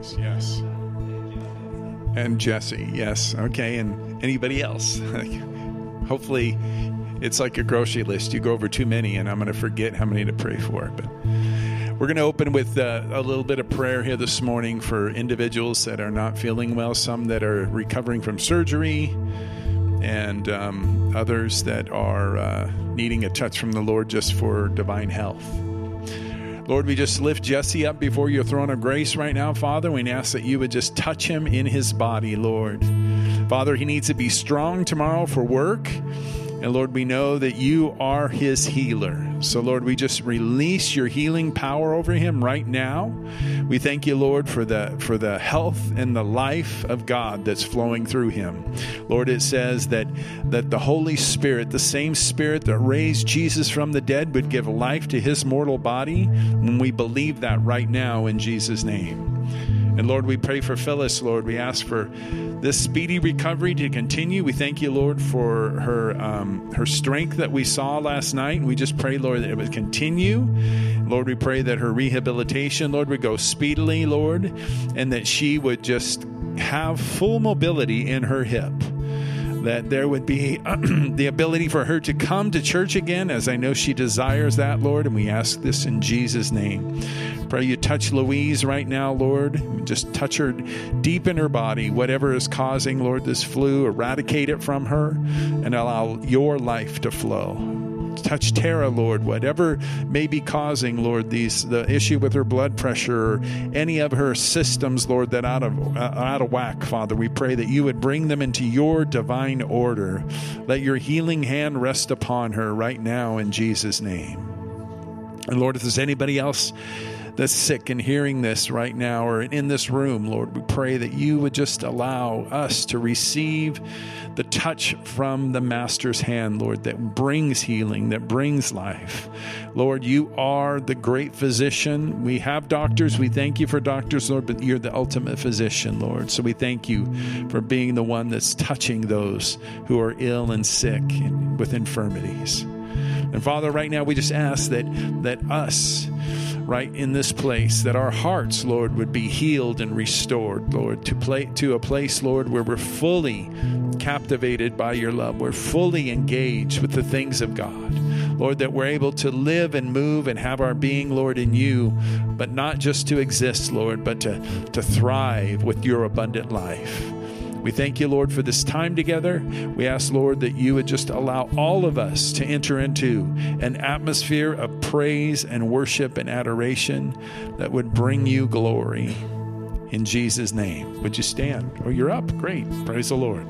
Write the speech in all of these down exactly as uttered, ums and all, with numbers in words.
Louise, yes. And Jesse, yes. Okay, and anybody else? Hopefully, it's like a grocery list. You go over too many, and I'm going to forget how many to pray for. But we're going to open with uh, a little bit of prayer here this morning for individuals that are not feeling well, some that are recovering from surgery, and um, others that are uh, needing a touch from the Lord just for divine health. Lord, we just lift Jesse up before your throne of grace right now, Father. We ask that you would just touch him in his body, Lord. Father, he needs to be strong tomorrow for work. And Lord, we know that you are his healer. So Lord, we just release your healing power over him right now. We thank you, Lord, for the for the health and the life of God that's flowing through him. Lord, it says that, that the Holy Spirit, the same Spirit that raised Jesus from the dead, would give life to his mortal body. And we believe that right now in Jesus' name. And Lord, we pray for Phyllis, Lord. We ask for this speedy recovery to continue. We thank you, Lord, for her um, her strength that we saw last night. And we just pray, Lord, that it would continue. Lord, we pray that her rehabilitation, Lord, would go speedily, Lord, and that she would just have full mobility in her hip. That there would be the ability for her to come to church again, as I know she desires that, Lord, and we ask this in Jesus' name. Pray you touch Louise right now, Lord. Just touch her deep in her body, whatever is causing, Lord, this flu, eradicate it from her and allow your life to flow. Touch Tara, Lord, whatever may be causing, Lord, these the issue with her blood pressure or any of her systems, Lord, that out of uh, out of whack, Father. We pray that you would bring them into your divine order. Let your healing hand rest upon her right now in Jesus' name. And Lord, if there's anybody else that's sick and hearing this right now or in this room, Lord, we pray that you would just allow us to receive the touch from the Master's hand, Lord, that brings healing, that brings life. Lord, you are the great physician. We have doctors. We thank you for doctors, Lord, but you're the ultimate physician, Lord. So we thank you for being the one that's touching those who are ill and sick and with infirmities. And Father, right now we just ask that that us, right in this place, that our hearts, Lord, would be healed and restored, Lord, to play to a place, Lord, where we're fully captivated by your love. We're fully engaged with the things of God. Lord, that we're able to live and move and have our being, Lord, in you, but not just to exist, Lord, but to, to thrive with your abundant life. We thank you, Lord, for this time together. We ask, Lord, that you would just allow all of us to enter into an atmosphere of praise and worship and adoration that would bring you glory. In Jesus' name. Would you stand? Oh, you're up. Great. Praise the Lord.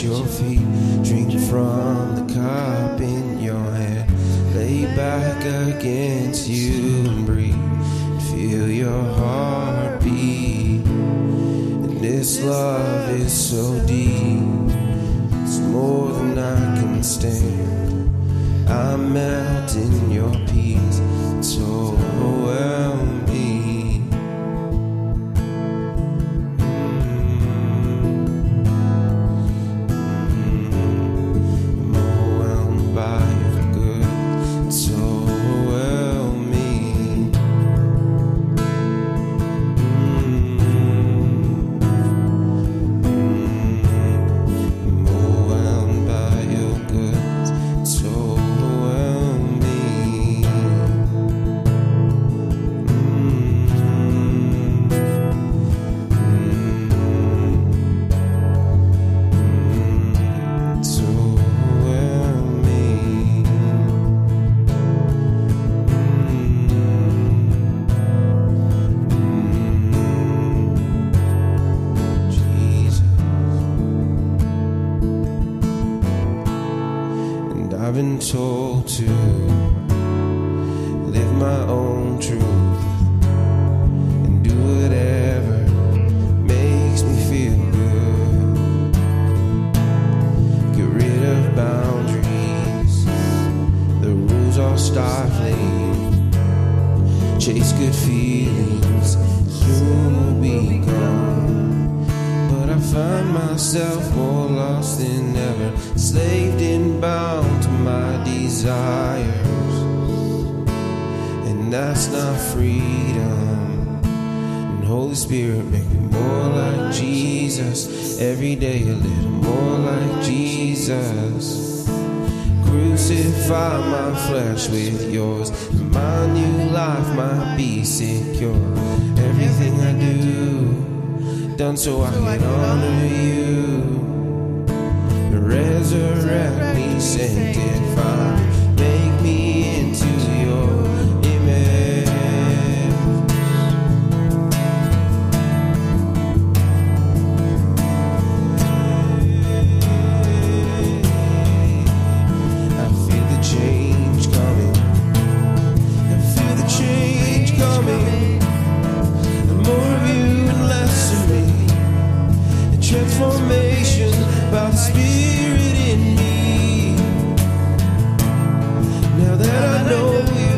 your feet, drink from the cup in your hand, lay back against you and breathe, feel your heart beat. And this love is so deep, it's more than I can stand. I melt in your peace, it's overwhelming. I've been told to live my own truth and do whatever makes me feel good. Get rid of boundaries, the rules are stifling. Chase good feelings, soon will be gone. But I find myself more lost than ever, enslaved and bound to my desires, and that's not freedom. And Holy Spirit, make me more like Jesus, every day a little more like Jesus. Crucify my flesh with yours, and my new life might be secure. Everything I do, done so I can honor you. Resurrect me, sanctify me, make me into your image. I feel the change coming, I feel the change coming. The more of you and less of me, the transformation by the Spirit in me. Now that I know you,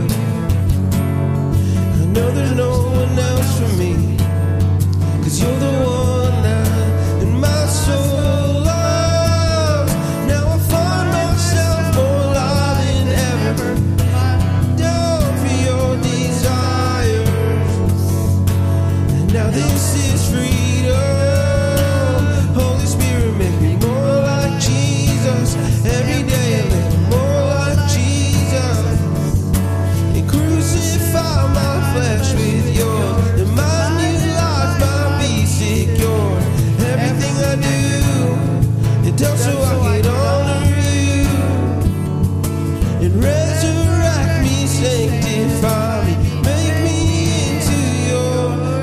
I know there's no one else for me, 'cause you're the one that in my soul loves. Now I find myself more alive than ever, down for your desires. And now this is freedom. Holy Spirit, make me more like Jesus, every day a little more like Jesus. And crucify my flesh with yours, and my new life might be secure. Everything I do, it does so I can honor you. And resurrect me, sanctify me, make me into your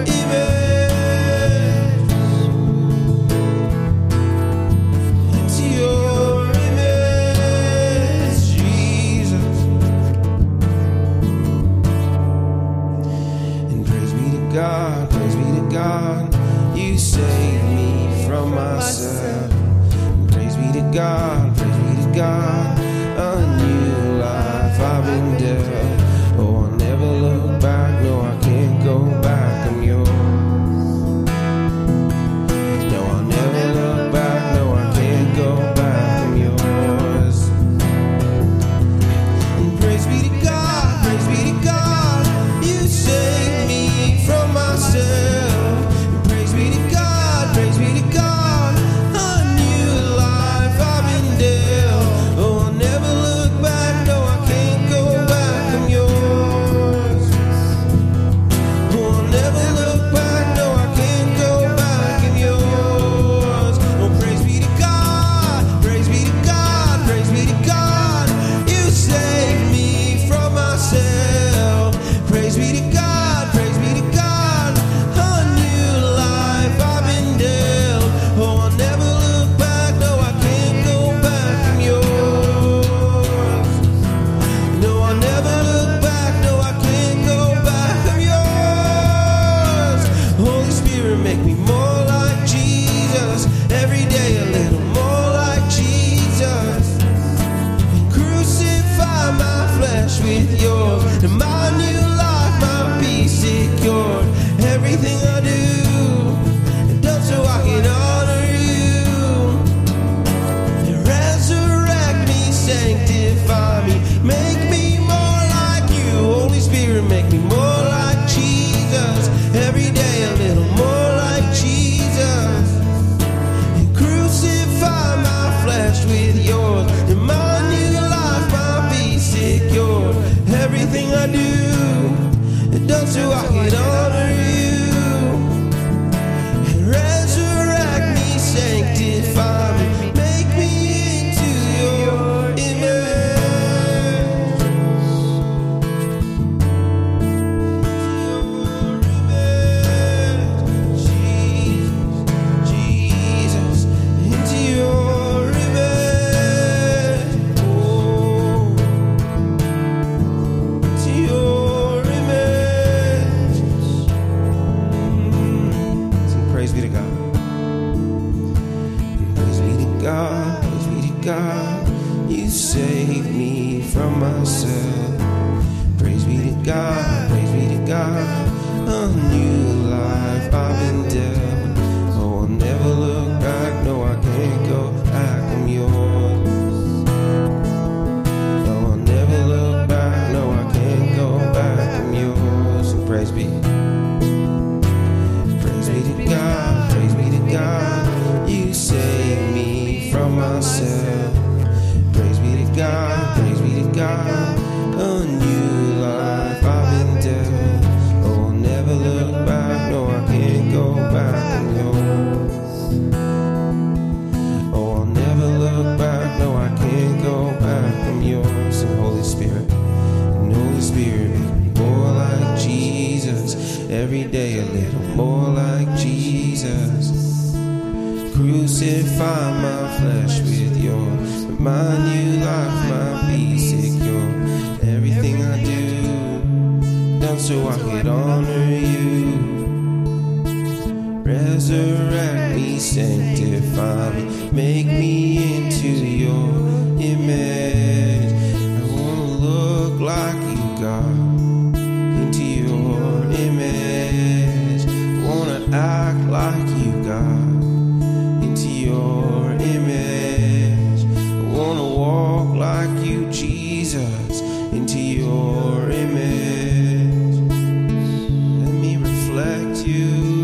image. Into your image, Jesus. And praise be to God, praise be to God, you saved me from myself. And praise be to God, praise be to God, a new life I've been dealt. Oh, I'll never look back, no, I can't go back, I'm yours. No, I'll never look back, no, I can't go back, I'm yours. And praise be to God, praise be to God, you saved me from myself. And praise be to God, praise be to God, a new life I've been dealt. Oh, I'll never look back, no, I can't go back, I'm Spirit, make me more like Jesus. Every day a little more like Jesus. And crucify my flesh with yours. And my new life might be secured. Everything I do, and done so I can honor you. And resurrect me, sanctify me, make me more like you. Holy Spirit, make me more like Jesus. Every day a little more like Jesus. And crucify my flesh with yours. And my new life might be secured. Everything I do, and done so I can honor you. And resurrect me, sanctify me, make me into your image. Jesus, into your image. Oh, into your image. Mm. Sing praise be to God. Praise be to God, praise be to God. You saved me from myself. Praise be to God, praise be to God. A new life I've been dealt. Oh, I'll never look back, no I can't go back, I'm yours. No, I'll never look back, no I can't go back, I'm yours. And praise be. Praise be to God, praise be to God. You saved me from myself. Praise be to God, praise be to God. A new life I've been dealt. Oh, I'll never look back, no I can't go back, I'm yours. Oh, I'll never look back, no I can't go back, I'm yours. And Holy Spirit, and Holy Spirit, make me more like Jesus. Every day a little more like Jesus. Crucify my flesh with yours. But my new life might be secure. Everything I do, done so I could honor you. Resurrect me, sanctify me, make me into your image. I wanna look like you, God, into your image. I wanna act like you, God, into your image. I wanna walk like you, Jesus, into your image. Let me reflect you.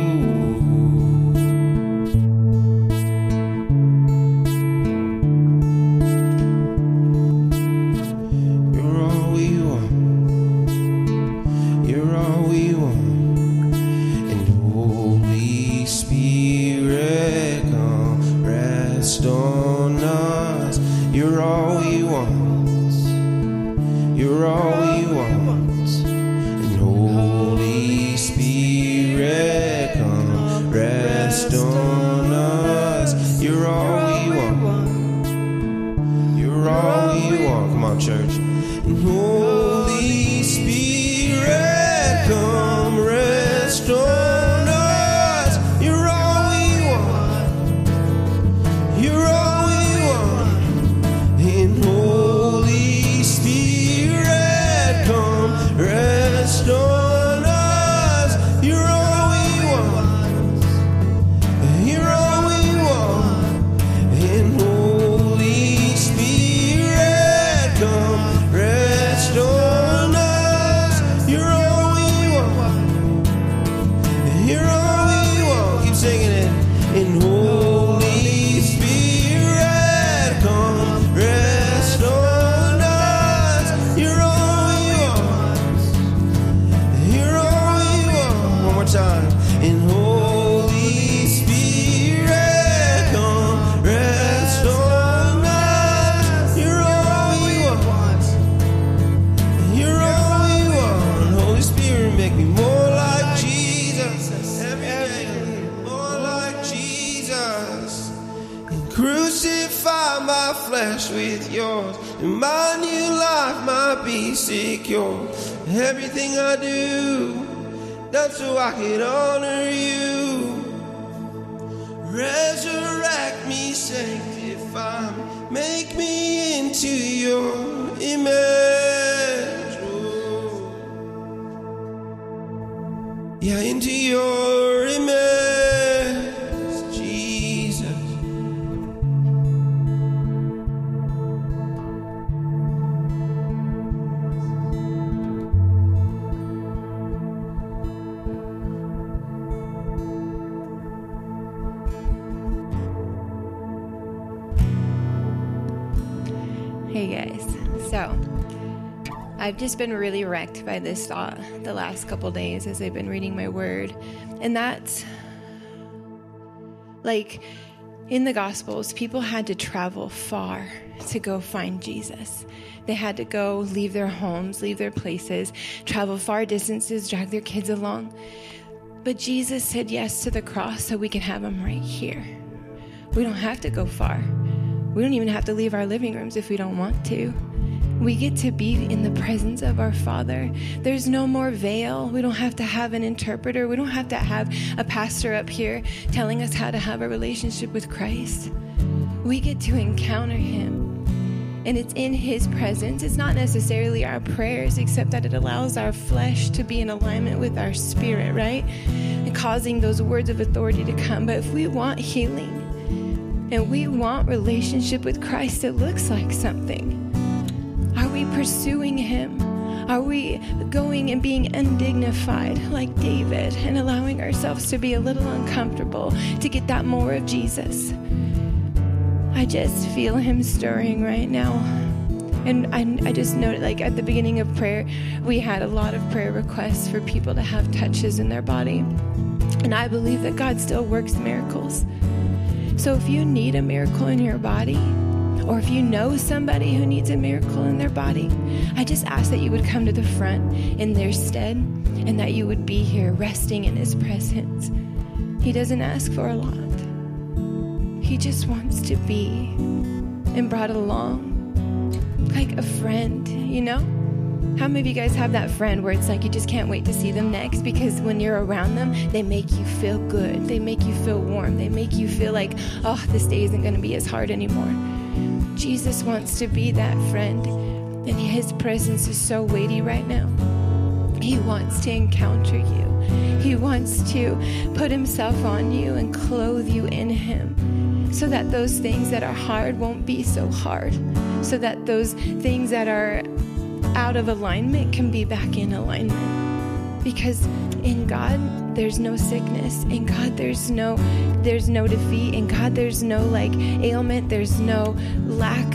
You're all we want. You're all we want. And Holy Spirit, come rest on us. You're all we want. You're all we want. And Holy Spirit, come rest on us. You're all we want. You're all we want. Come on, church. And Holy Spirit, come rest on us. You're all we want. You're all we want. And Holy Spirit, come rest on us. You're all we want. You're all we want. And Holy Spirit, come rest on us. You're all we want. You're all we want. Keep singing it. And Holy Spirit, come rest on us. You're all we want. You're all we want. One more time. And Holy Spirit, come rest on us. You're all we want. You're all we want. Holy Spirit, make me more like Jesus. Every day, more like Jesus. And crucify my flesh with yours. And my new life might be secure. Everything I do, done so I can honor you. Hey guys, so I've just been really wrecked by this thought the last couple days as I've been reading my word. And that's like in the Gospels, people had to travel far to go find Jesus. They had to go leave their homes, leave their places, travel far distances, drag their kids along. But Jesus said yes to the cross so we can have him right here. We don't have to go far. We don't even have to leave our living rooms if we don't want to. We get to be in the presence of our Father. There's no more veil. We don't have to have an interpreter. We don't have to have a pastor up here telling us how to have a relationship with Christ. We get to encounter him. And it's in his presence. It's not necessarily our prayers, except that it allows our flesh to be in alignment with our spirit, right? And causing those words of authority to come. But if we want healing and we want relationship with Christ, it looks like something. Are we pursuing him? Are we going and being undignified like David and allowing ourselves to be a little uncomfortable to get that more of Jesus? I just feel him stirring right now. And I, I just noted, like at the beginning of prayer, we had a lot of prayer requests for people to have touches in their body. And I believe that God still works miracles. So if you need a miracle in your body, or if you know somebody who needs a miracle in their body, I just ask that you would come to the front in their stead and that you would be here resting in his presence. He doesn't ask for a lot. He just wants to be and brought along like a friend, you know? How many of you guys have that friend where it's like you just can't wait to see them next because when you're around them, they make you feel good. They make you feel warm. They make you feel like, oh, this day isn't going to be as hard anymore. Jesus wants to be that friend, and his presence is so weighty right now. He wants to encounter you. He wants to put himself on you and clothe you in him so that those things that are hard won't be so hard, so that those things that are out of alignment can be back in alignment. Because in God, there's no sickness. In God, there's no there's no defeat. In God, there's no like ailment. There's no lack.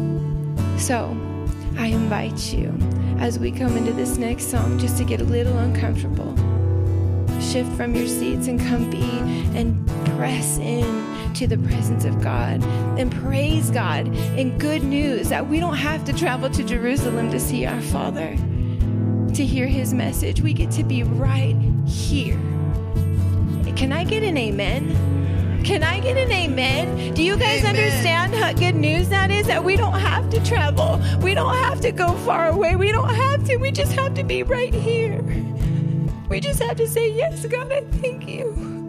So I invite you as we come into this next song just to get a little uncomfortable. Shift from your seats and come be and press in to the presence of God and praise God in good news that we don't have to travel to Jerusalem to see our Father, to hear his message. We get to be right here. Can I get an amen? Can I get an amen? Do you guys amen. Understand how good news that is? That we don't have to travel. We don't have to go far away. We don't have to. We just have to be right here. We just have to say, yes, God, I thank you.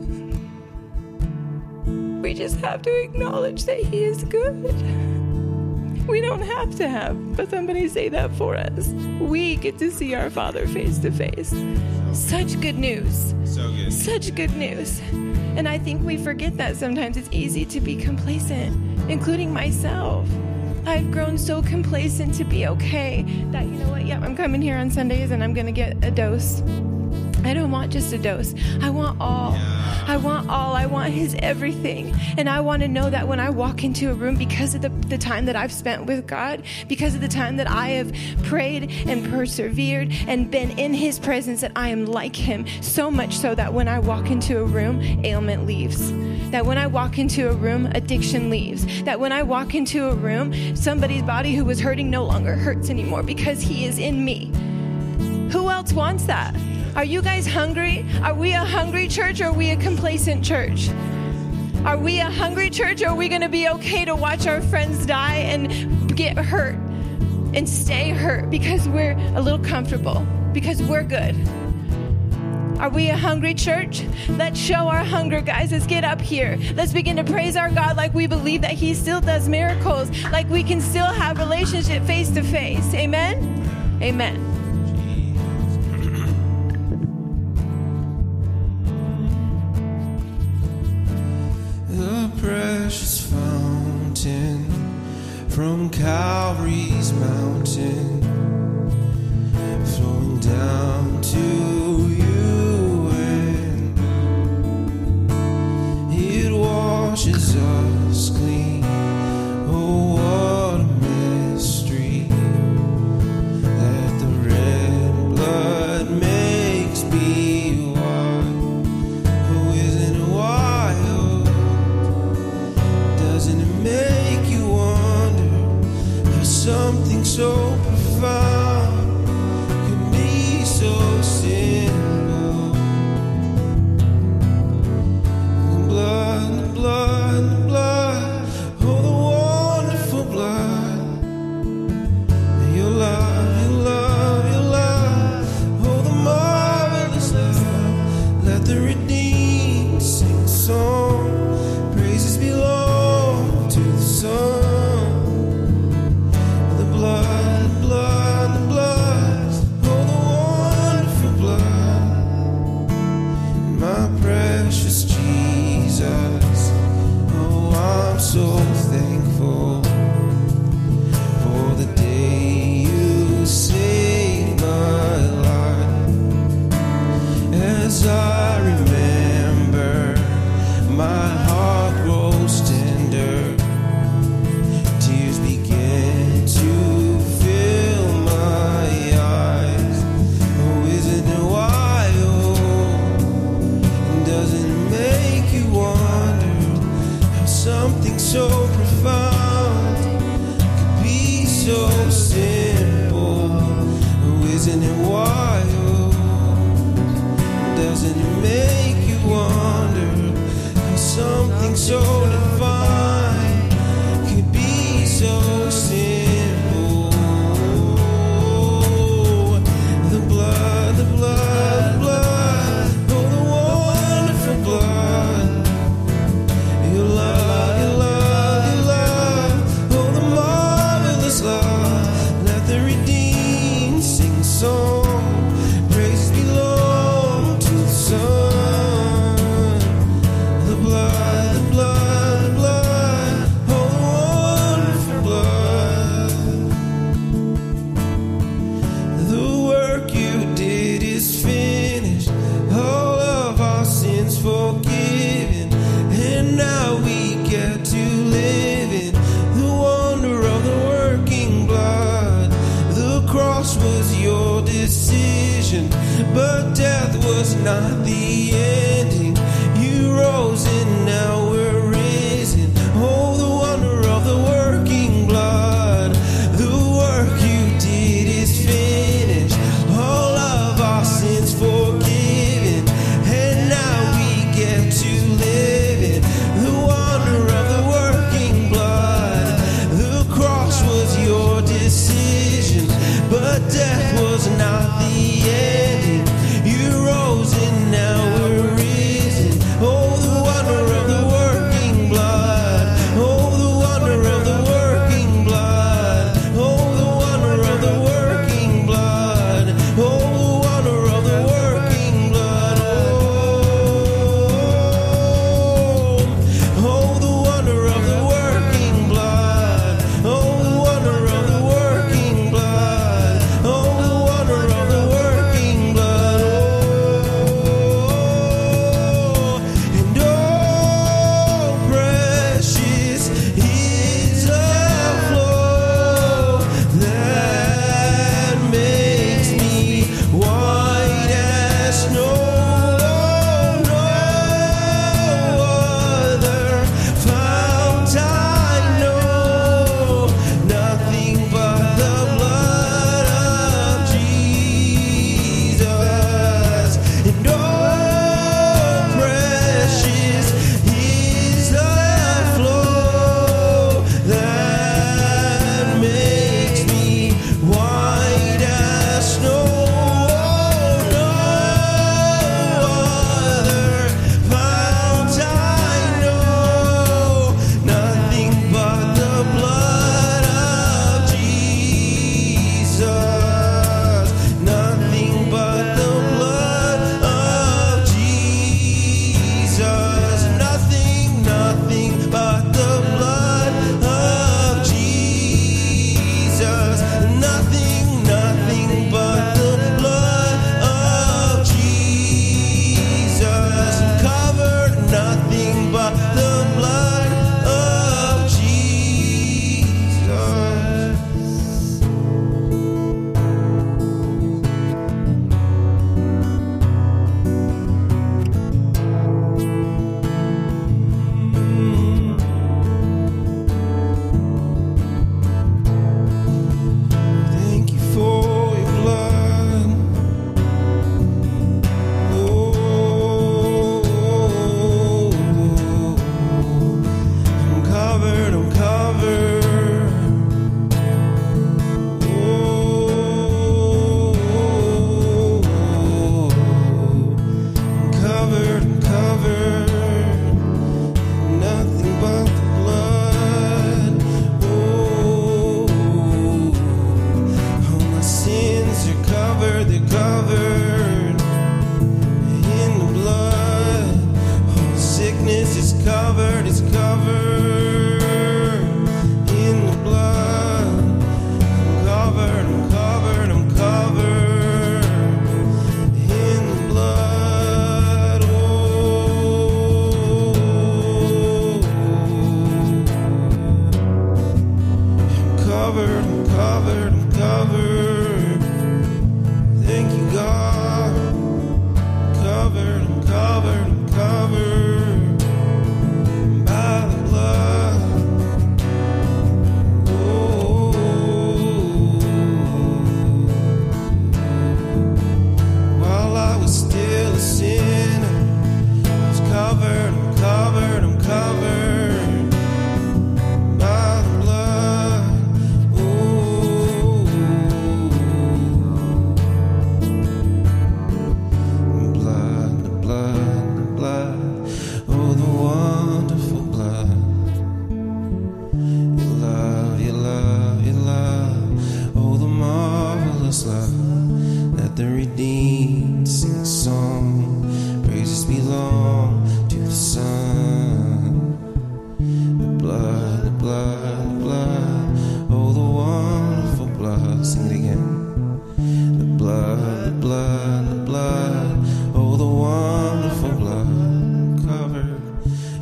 We just have to acknowledge that he is good. We don't have to have, but somebody say that for us. We get to see our Father face to face. Such good news. So good. Such good news. And I think we forget that sometimes. It's easy to be complacent, including myself. I've grown so complacent to be okay that, you know what, yeah, I'm coming here on Sundays and I'm going to get a dose. I don't want just a dose. I want all. Yeah. I want all. I want his everything. And I want to know that when I walk into a room, because of the, the time that I've spent with God, because of the time that I have prayed and persevered and been in his presence, that I am like him, so much so that when I walk into a room, ailment leaves. That when I walk into a room, addiction leaves. That when I walk into a room, somebody's body who was hurting no longer hurts anymore because he is in me. Who else wants that? Are you guys hungry? Are we a hungry church or are we a complacent church? Are we a hungry church or are we going to be okay to watch our friends die and get hurt and stay hurt because we're a little comfortable, because we're good? Are we a hungry church? Let's show our hunger, guys. Let's get up here. Let's begin to praise our God like we believe that he still does miracles, like we can still have relationship face to face. Amen? Amen. The precious fountain from Calvary's mountain, flowing down to you, and it washes us clean. Oh, what a mystery. my heart grows tender. Tears begin to fill my eyes. Oh, isn't it wild? Doesn't it make you wonder how something so profound could be so simple? Oh, isn't it wild? Doesn't it make you wonder how something so divine could be so simple? The blood, the blood, the blood, oh, the wonderful blood. Your love, your love, your love, oh, the marvelous love. Let the redeemed sing a song. Praise belong to the Son. The blood, the blood, the blood, oh, wonderful blood. The work you did is finished, all of our sins forgiven, and now we get to live in the wonder of the working blood. The cross was your decision, but death was not the ending. You rose and now we're risen. Oh, the wonder of the working blood. The work you did is finished, all of our sins forgiven, and now we get to live in the wonder of the working blood. The cross was your decision, but death was not the ending. You rose and now we're risen. Oh, the wonder of the working blood. Oh, the wonder of the working blood. Oh, the wonder of the working blood. Oh, the wonder of the working blood. Oh, oh, the wonder of the working blood. Oh, the wonder of the working blood. Oh, the wonder of the working blood. Oh, and oh, precious is the flow that makes me white as snow. No other fount I know, nothing but the blood of Jesus. And oh, precious is the flow that makes me white as snow. No other fount I know, nothing but the blood of Jesus. Nothing but the blood of Jesus. Nothing, nothing but the blood of Jesus. Nothing, nothing but the blood of Jesus. Covered, nothing but the blood of Jesus. Thank you for your blood. Oh, I'm covered, I'm covered. Oh, I'm covered, I'm covered. Nothing but the blood. Oh, all my sins are covered, they're covered in the blood. All sickness is covered, it's covered in the blood. I'm covered, I'm covered, I'm covered in the blood. Oh,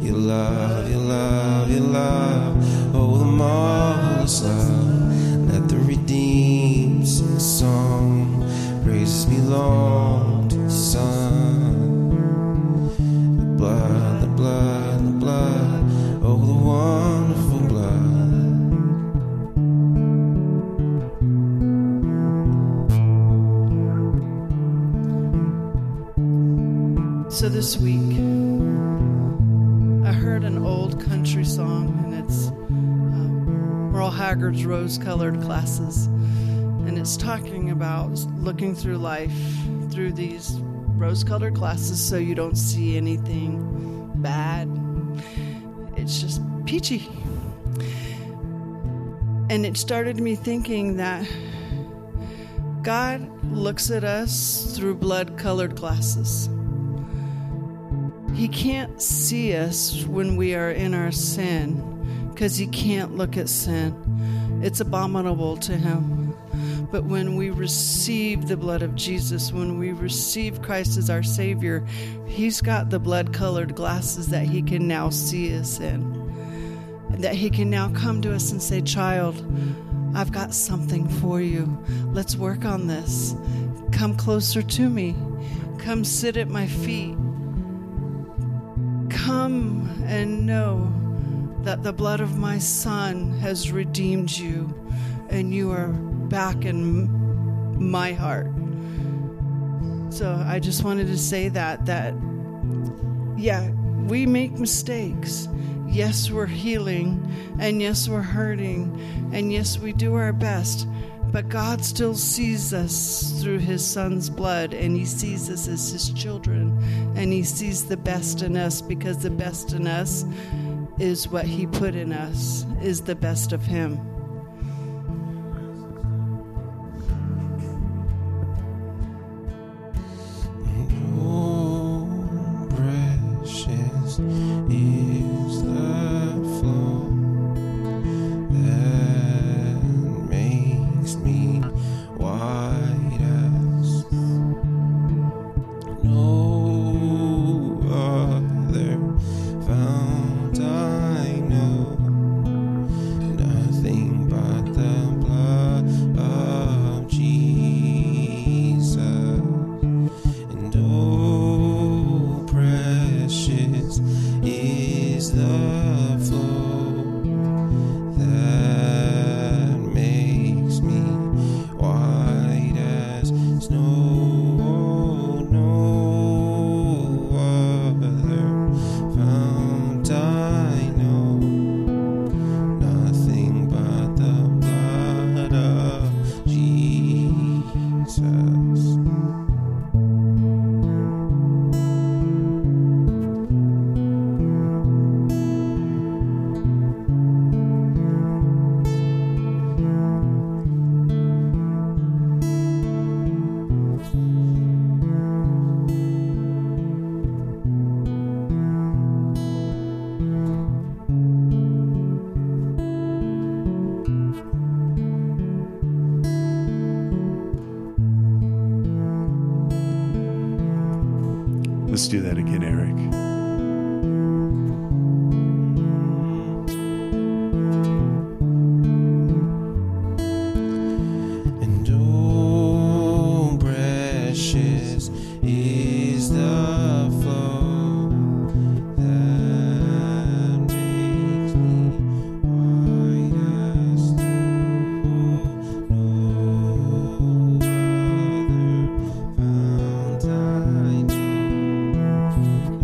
Your love, your love, your love, oh, the marvelous love. Let the redeemed sing a song. Praises belong to the Son. The blood, the blood, the blood, oh, the wonderful blood. So this week, I heard an old country song, and it's um, Merle Haggard's Rose-Colored Glasses. And it's talking about looking through life through these rose-colored glasses so you don't see anything bad. It's just peachy. And it started me thinking that God looks at us through blood-colored glasses. He can't see us when we are in our sin because he can't look at sin. It's abominable to him. But when we receive the blood of Jesus, when we receive Christ as our Savior, he's got the blood-colored glasses that he can now see us in. And that he can now come to us and say, child, I've got something for you. Let's work on this. Come closer to me. Come sit at my feet. Come and know that the blood of my Son has redeemed you, and you are back in my heart. So I just wanted to say that, that, yeah, we make mistakes. Yes, we're healing, and yes, we're hurting, and yes, we do our best, but God still sees us through his Son's blood, and he sees us as his children, and he sees the best in us, because the best in us is what he put in us, is the best of him. Let's do that again, Eric. And oh, precious is the flow that makes me white as snow. No other fount I know.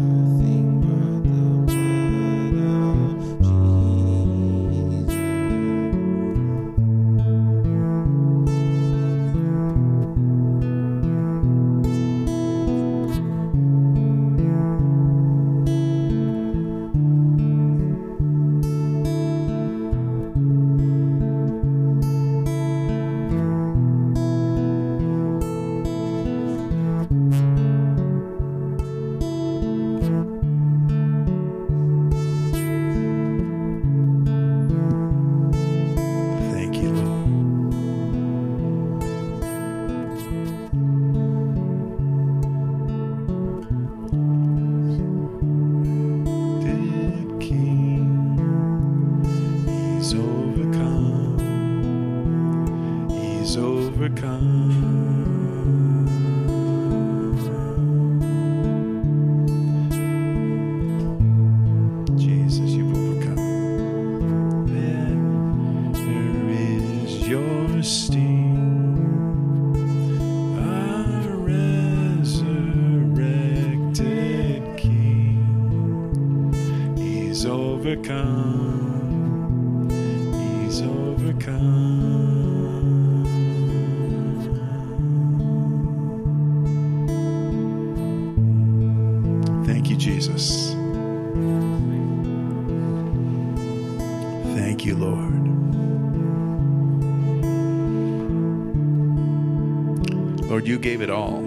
He's overcome. He's overcome. Thank you, Jesus. Thank you, Lord. Lord, you gave it all.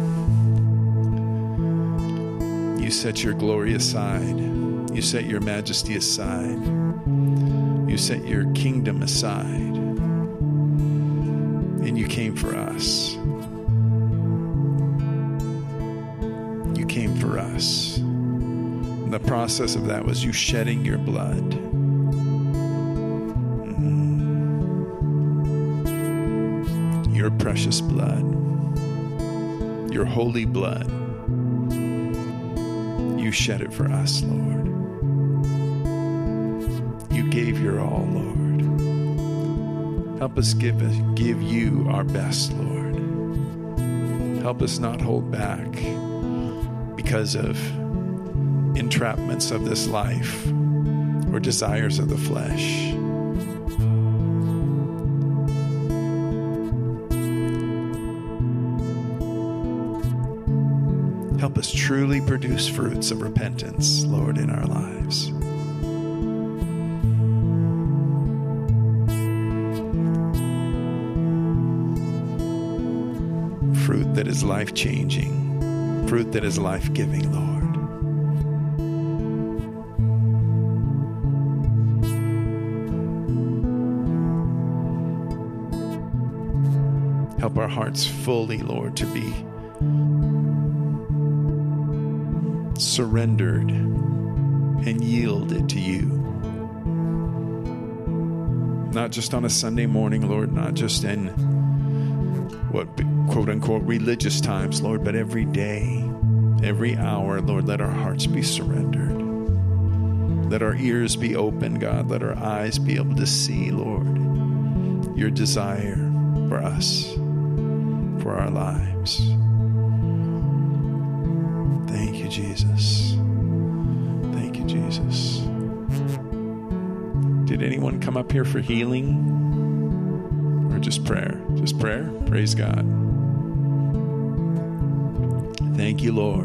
You set your glory aside. You set your majesty aside. You set your kingdom aside. And you came for us. You came for us. And the process of that was you shedding your blood. Mm. Your precious blood. Your holy blood. You shed it for us, Lord. You gave your all, Lord. Help us give, give you our best, Lord. Help us not hold back because of entrapments of this life or desires of the flesh. Help us truly produce fruits of repentance, Lord, in our lives. Fruit that is life-changing. Fruit that is life-giving, Lord. Help our hearts fully, Lord, to be surrendered and yielded to you. Not just on a Sunday morning, Lord, not just in what quote unquote religious times, Lord, but every day, every hour, Lord, let our hearts be surrendered. Let our ears be open, God. Let our eyes be able to see, Lord, your desire for us, for our lives. Thank you, Jesus. Thank you, Jesus. Did anyone come up here for healing? Or just prayer? Just prayer? Praise God. Thank you, Lord.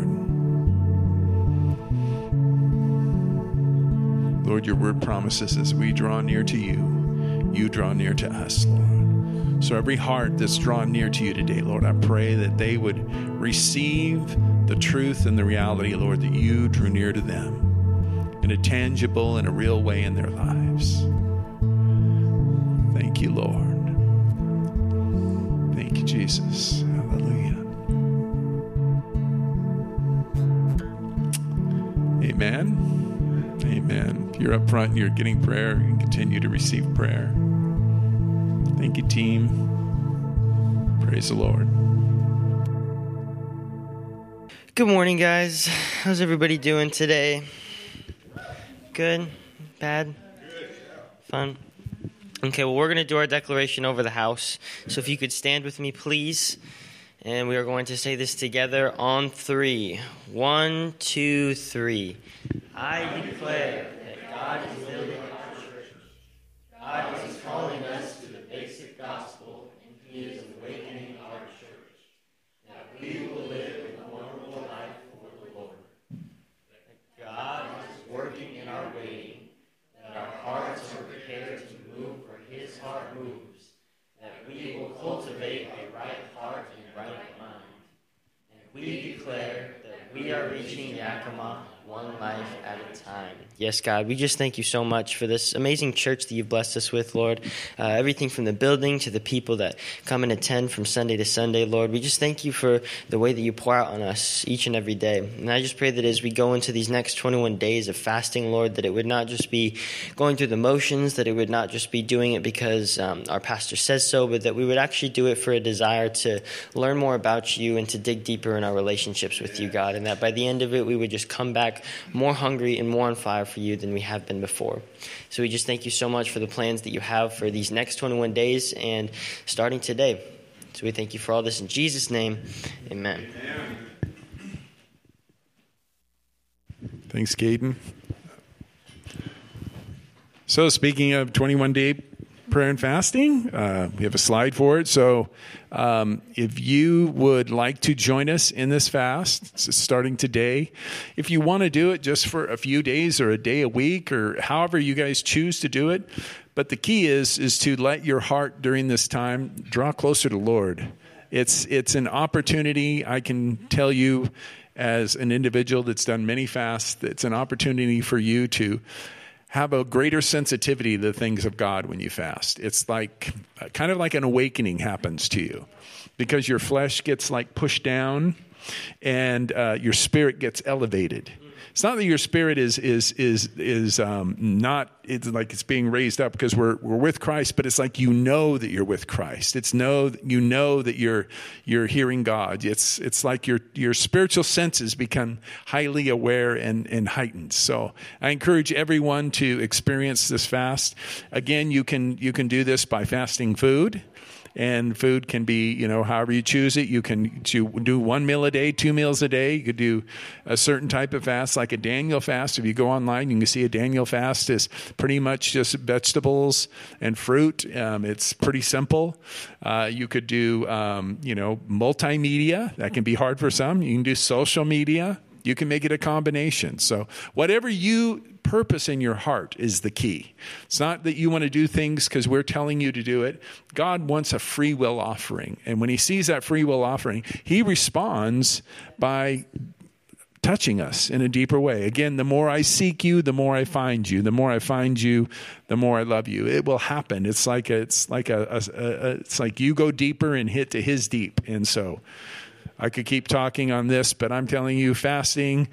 Lord, your word promises as we draw near to you, you draw near to us, Lord. So every heart that's drawn near to you today, Lord, I pray that they would receive the truth and the reality, Lord, that you drew near to them in a tangible and a real way in their lives. Thank you, Lord. Thank you, Jesus. Hallelujah. Amen. Amen. If you're up front and you're getting prayer, you can continue to receive prayer. Thank you, team. Praise the Lord. Good morning, guys. How's everybody doing today? Good? Bad? Fun? Okay, well, we're going to do our declaration over the house. So if you could stand with me, please. And we are going to say this together on three. One, two, three. I declare that God is building our church. God is calling us to the basic gospel, and He is awakening our church. That we will live a wonderful life for the Lord. That God is working in our waiting. That our hearts are prepared to move where His heart moves. That we will cultivate a right heart and right mind. And we declare that we are reaching Yakima one life at a time. Yes, God, we just thank you so much for this amazing church that you've blessed us with, Lord. Uh, everything from the building to the people that come and attend from Sunday to Sunday, Lord. We just thank you for the way that you pour out on us each and every day. And I just pray that as we go into these next twenty-one days of fasting, Lord, that it would not just be going through the motions, that it would not just be doing it because um, our pastor says so, but that we would actually do it for a desire to learn more about you and to dig deeper in our relationships with you, God. And that by the end of it, we would just come back more hungry and more on fire for you than we have been before. So we just thank you so much for the plans that you have for these next twenty-one days and starting today. So we thank you for all this in Jesus' name. Amen. Thanks, Gaden. So speaking of twenty-one day prayer and fasting, uh, we have a slide for it. So um, if you would like to join us in this fast, it's starting today. If you want to do it just for a few days or a day a week or however you guys choose to do it. But the key is, is to let your heart during this time draw closer to the Lord. It's, it's an opportunity, I can tell you as an individual that's done many fasts, it's an opportunity for you to have a greater sensitivity to the things of God when you fast. It's like kind of like an awakening happens to you because your flesh gets like pushed down and uh, your spirit gets elevated. It's not that your spirit is is is is um, not it's like it's being raised up because we're we're with Christ, but it's like you know that you're with Christ. It's know you know that you're you're hearing God. It's it's like your your spiritual senses become highly aware and and heightened. So I encourage everyone to experience this fast. Again, you can you can do this by fasting food. And food can be, you know, however you choose it. You can do one meal a day, two meals a day. You could do a certain type of fast, like a Daniel fast. If you go online, you can see a Daniel fast is pretty much just vegetables and fruit. Um, it's pretty simple. Uh, you could do, um, you know, multimedia. That can be hard for some. You can do social media. You can make it a combination. So whatever you purpose in your heart is the key. It's not that you want to do things because we're telling you to do it. God wants a free will offering. And when he sees that free will offering, he responds by touching us in a deeper way. Again, the more I seek you, the more I find you. The more I find you, the more I love you. It will happen. It's like a, it's like a, a, a it's like you go deeper and hit to his deep. And so I could keep talking on this, but I'm telling you, fasting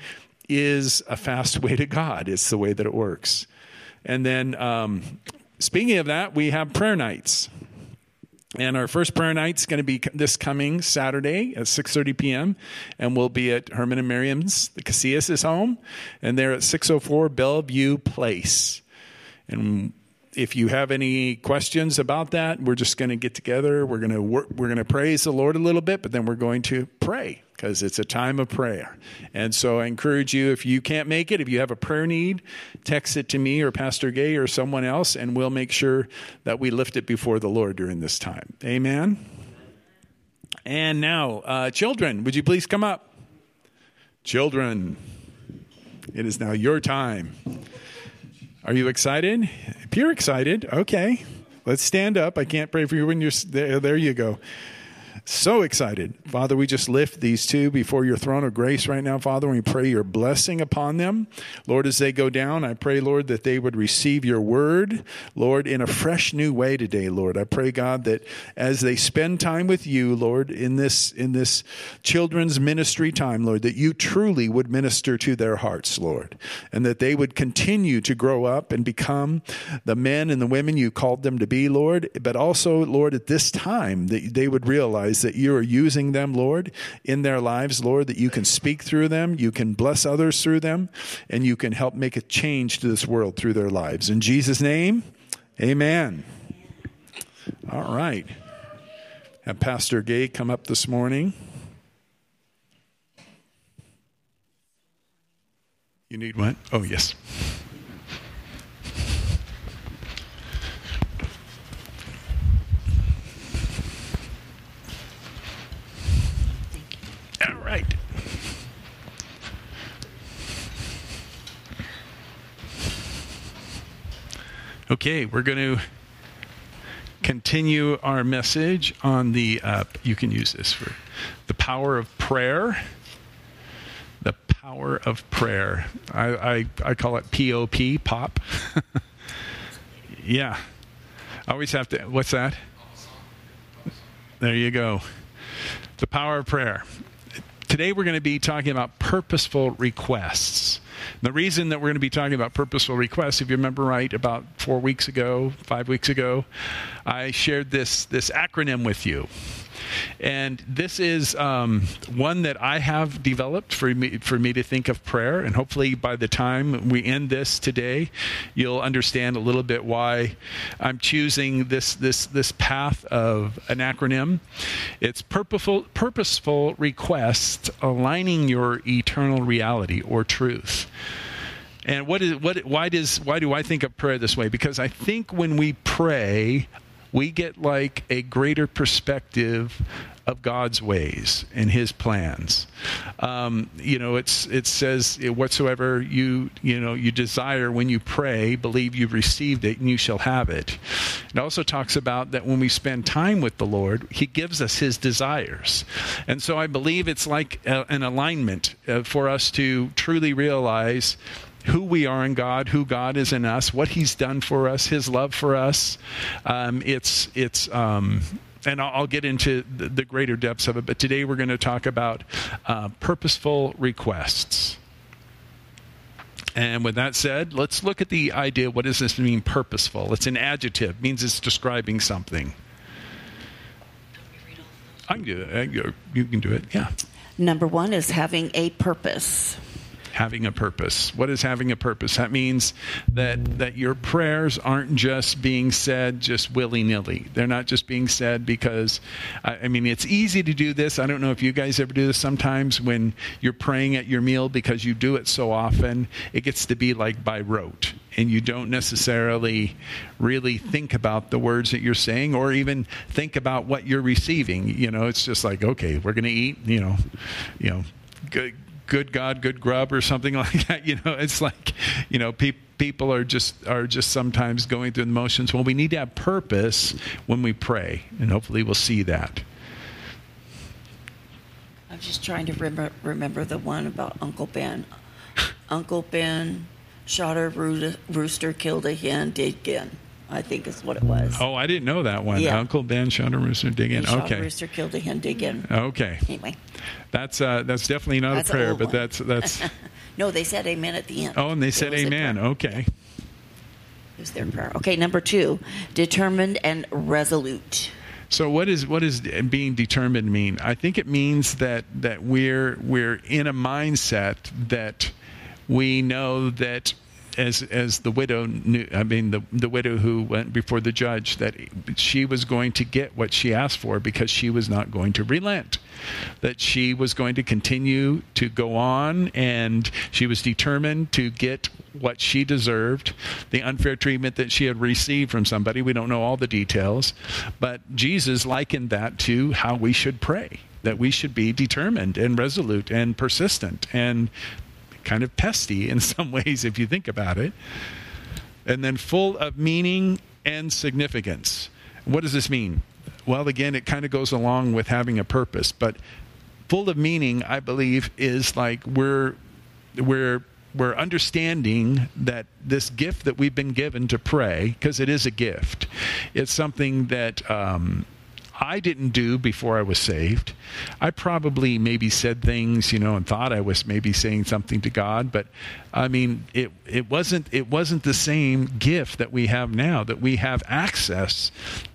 is a fast way to God. It's the way that it works. And then um, speaking of that, we have prayer nights. And our first prayer night is going to be this coming Saturday at six thirty p.m. And we'll be at Herman and Miriam's, the Casillas' home. And they're at six oh four Bellevue Place. And if you have any questions about that, we're just going to get together. We're going to work, we're going to praise the Lord a little bit, but then we're going to pray because it's a time of prayer. And so I encourage you, if you can't make it, if you have a prayer need, text it to me or Pastor Gay or someone else, and we'll make sure that we lift it before the Lord during this time. Amen. And now, uh, children, would you please come up? Children, it is now your time. Are you excited? If you're excited, okay. Let's stand up. I can't pray for you when you're there. There you go. So excited. Father, we just lift these two before your throne of grace right now, Father. We pray your blessing upon them. Lord, as they go down, I pray, Lord, that they would receive your word, Lord, in a fresh new way today, Lord. I pray, God, that as they spend time with you, Lord, in this in this children's ministry time, Lord, that you truly would minister to their hearts, Lord, and that they would continue to grow up and become the men and the women you called them to be, Lord, but also, Lord, at this time, that they would realize that you are using them, Lord, in their lives, Lord, that you can speak through them, you can bless others through them, and you can help make a change to this world through their lives. In Jesus' name, amen. All right. Have Pastor Gay come up this morning. You need what? Oh, yes. All right. Okay, we're going to continue our message on the, uh, you can use this for the power of prayer. The power of prayer. I, I, I call it P O P, pop. Yeah. I always have to, what's that? There you go. The power of prayer. Today we're going to be talking about purposeful requests. The reason that we're going to be talking about purposeful requests, if you remember right, about four weeks ago, five weeks ago, I shared this, this acronym with you. And this is um, one that I have developed for me, for me to think of prayer. And hopefully by the time we end this today, you'll understand a little bit why I'm choosing this this this path of an acronym. It's purposeful, purposeful requests aligning your eternal reality or truth. And what is what? Why does why do I think of prayer this way? Because I think when we pray, we get like a greater perspective of God's ways and His plans. Um, you know, it's it says whatsoever you you know you desire when you pray, believe you've received it and you shall have it. It also talks about that when we spend time with the Lord, He gives us His desires. And so I believe it's like a, an alignment uh, for us to truly realize who we are in God, who God is in us, what He's done for us, His love for us. Um, it's it's. Um, And I'll get into the greater depths of it. But today we're going to talk about uh, purposeful requests. And with that said, let's look at the idea. What does this mean, purposeful? It's an adjective. It means it's describing something. I can do it. You can do it. Yeah. Number one is having a purpose. Having a purpose. What is having a purpose? That means that that your prayers aren't just being said just willy-nilly. They're not just being said because, I, I mean, it's easy to do this. I don't know if you guys ever do this sometimes when you're praying at your meal because you do it so often. It gets to be like by rote. And you don't necessarily really think about the words that you're saying or even think about what you're receiving. You know, it's just like, okay, we're going to eat, you know, you know, good. Good God, good grub, or something like that. You know, it's like, you know, pe- people are just are just sometimes going through the motions. Well, we need to have purpose when we pray, and hopefully we'll see that. I'm just trying to remember, remember the one about Uncle Ben. Uncle Ben shot a roo- rooster, killed a hen, did again. I think is what it was. Oh, I didn't know that one. Yeah. Uncle Ben shot a rooster, dig in. He shot Okay. a rooster, killed a hen, dig in. Okay. Anyway. That's uh, that's definitely not That's a an prayer, old but one. that's that's. No, they said amen at the end. Oh, and they It said was a amen. prayer. Okay. It was their prayer. Okay, number two, determined and resolute. So what is what is being determined mean? I think it means that that we're we're in a mindset that we know that as as the widow knew, I mean the the widow who went before the judge, that she was going to get what she asked for because she was not going to relent. That she was going to continue to go on, and she was determined to get what she deserved, the unfair treatment that she had received from somebody. We don't know all the details, but Jesus likened that to how we should pray, that we should be determined and resolute and persistent and kind of pesty in some ways if you think about it, and then full of meaning and significance. What does this mean? Well, again, it kind of goes along with having a purpose, but full of meaning, I believe, is like we're we're we're understanding that this gift that we've been given to pray, because it is a gift, it's something that um, I didn't do before I was saved. I probably maybe said things, you know, and thought I was maybe saying something to God, but I mean, it it wasn't it wasn't the same gift that we have now, that we have access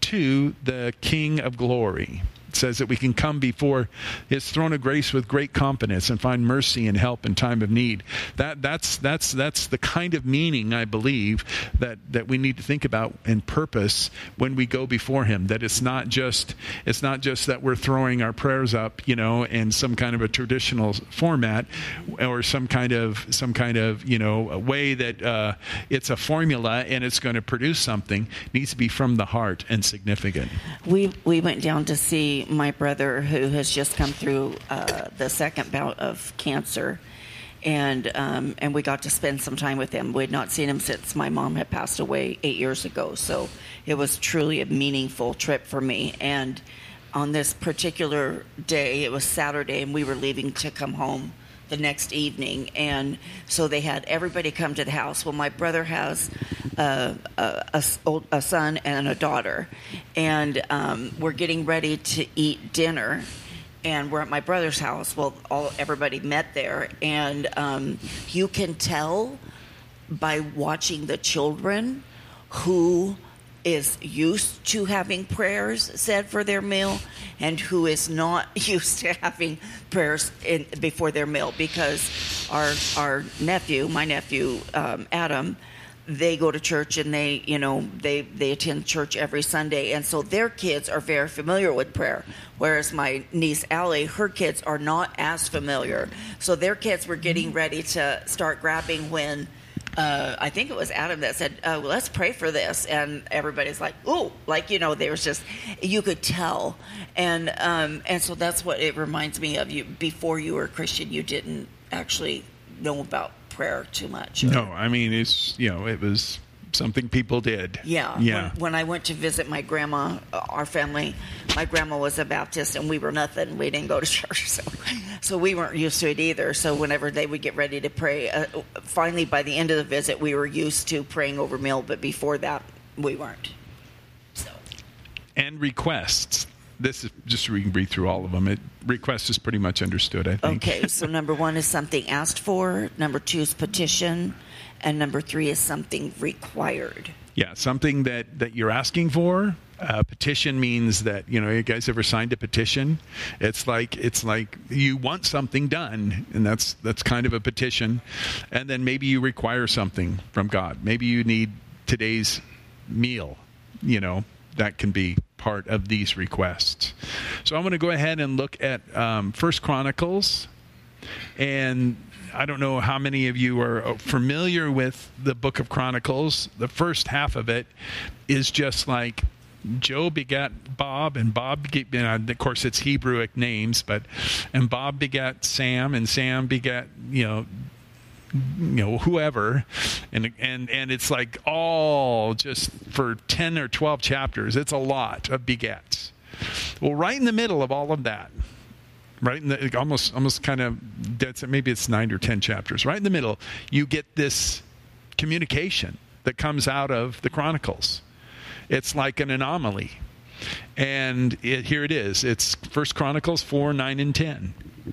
to the King of Glory. It says that we can come before His throne of grace with great confidence and find mercy and help in time of need. That that's that's that's the kind of meaning, I believe, that, that we need to think about and purpose when we go before Him. That it's not just it's not just that we're throwing our prayers up, you know, in some kind of a traditional format or some kind of some kind of you know a way that uh, it's a formula and it's going to produce something. It needs to be from the heart and significant. We we went down to see my brother, who has just come through uh, the second bout of cancer, and um, and we got to spend some time with him. We had not seen him since my mom had passed away eight years ago, so it was truly a meaningful trip for me. And on this particular day, it was Saturday, and we were leaving to come home the next evening, and so they had everybody come to the house. Well, my brother has uh, a, a, a son and a daughter, and um, we're getting ready to eat dinner, and we're at my brother's house. Well, all everybody met there, and um, you can tell by watching the children who is used to having prayers said for their meal and who is not used to having prayers in, before their meal, because our our nephew, my nephew um, Adam, they go to church and they, you know, they, they attend church every Sunday, and so their kids are very familiar with prayer, whereas my niece Allie, her kids are not as familiar. So their kids were getting ready to start grabbing when uh, I think it was Adam that said, uh, well, let's pray for this. And everybody's like, oh, like, you know, there was just, you could tell. And um, and so that's what it reminds me of. You before you were a Christian, you didn't actually know about prayer too much. Or, No, I mean, it's, you know, it was something people did. Yeah. Yeah. When, when I went to visit my grandma, uh, our family, my grandma was a Baptist, and we were nothing. We didn't go to church, so so we weren't used to it either. So whenever they would get ready to pray, uh, finally by the end of the visit, we were used to praying over meal, but before that, we weren't. So. And requests. This is just so we can read through all of them. It, request is pretty much understood, I think. Okay, so number one is something asked for. Number two is petition. And number three is something required. Yeah, something that, that you're asking for. Uh, petition means that, you know, you guys ever signed a petition? It's like it's like you want something done, and that's that's kind of a petition. And then maybe you require something from God. Maybe you need today's meal, you know. That can be part of these requests. So I'm going to go ahead and look at um, First Chronicles. And I don't know how many of you are familiar with the book of Chronicles. The first half of it is just like Joe begat Bob, and Bob begat, you know, of course it's Hebrewic names, but and Bob begat Sam, and Sam begat, you know, you know, whoever, and and and it's like all just for ten or twelve chapters. It's a lot of begats. Well, right in the middle of all of that, right in the almost almost kind of that's maybe it's nine or ten chapters. Right in the middle, you get this communication that comes out of the Chronicles. It's like an anomaly, and it, here it is. It's First Chronicles four, nine, and ten.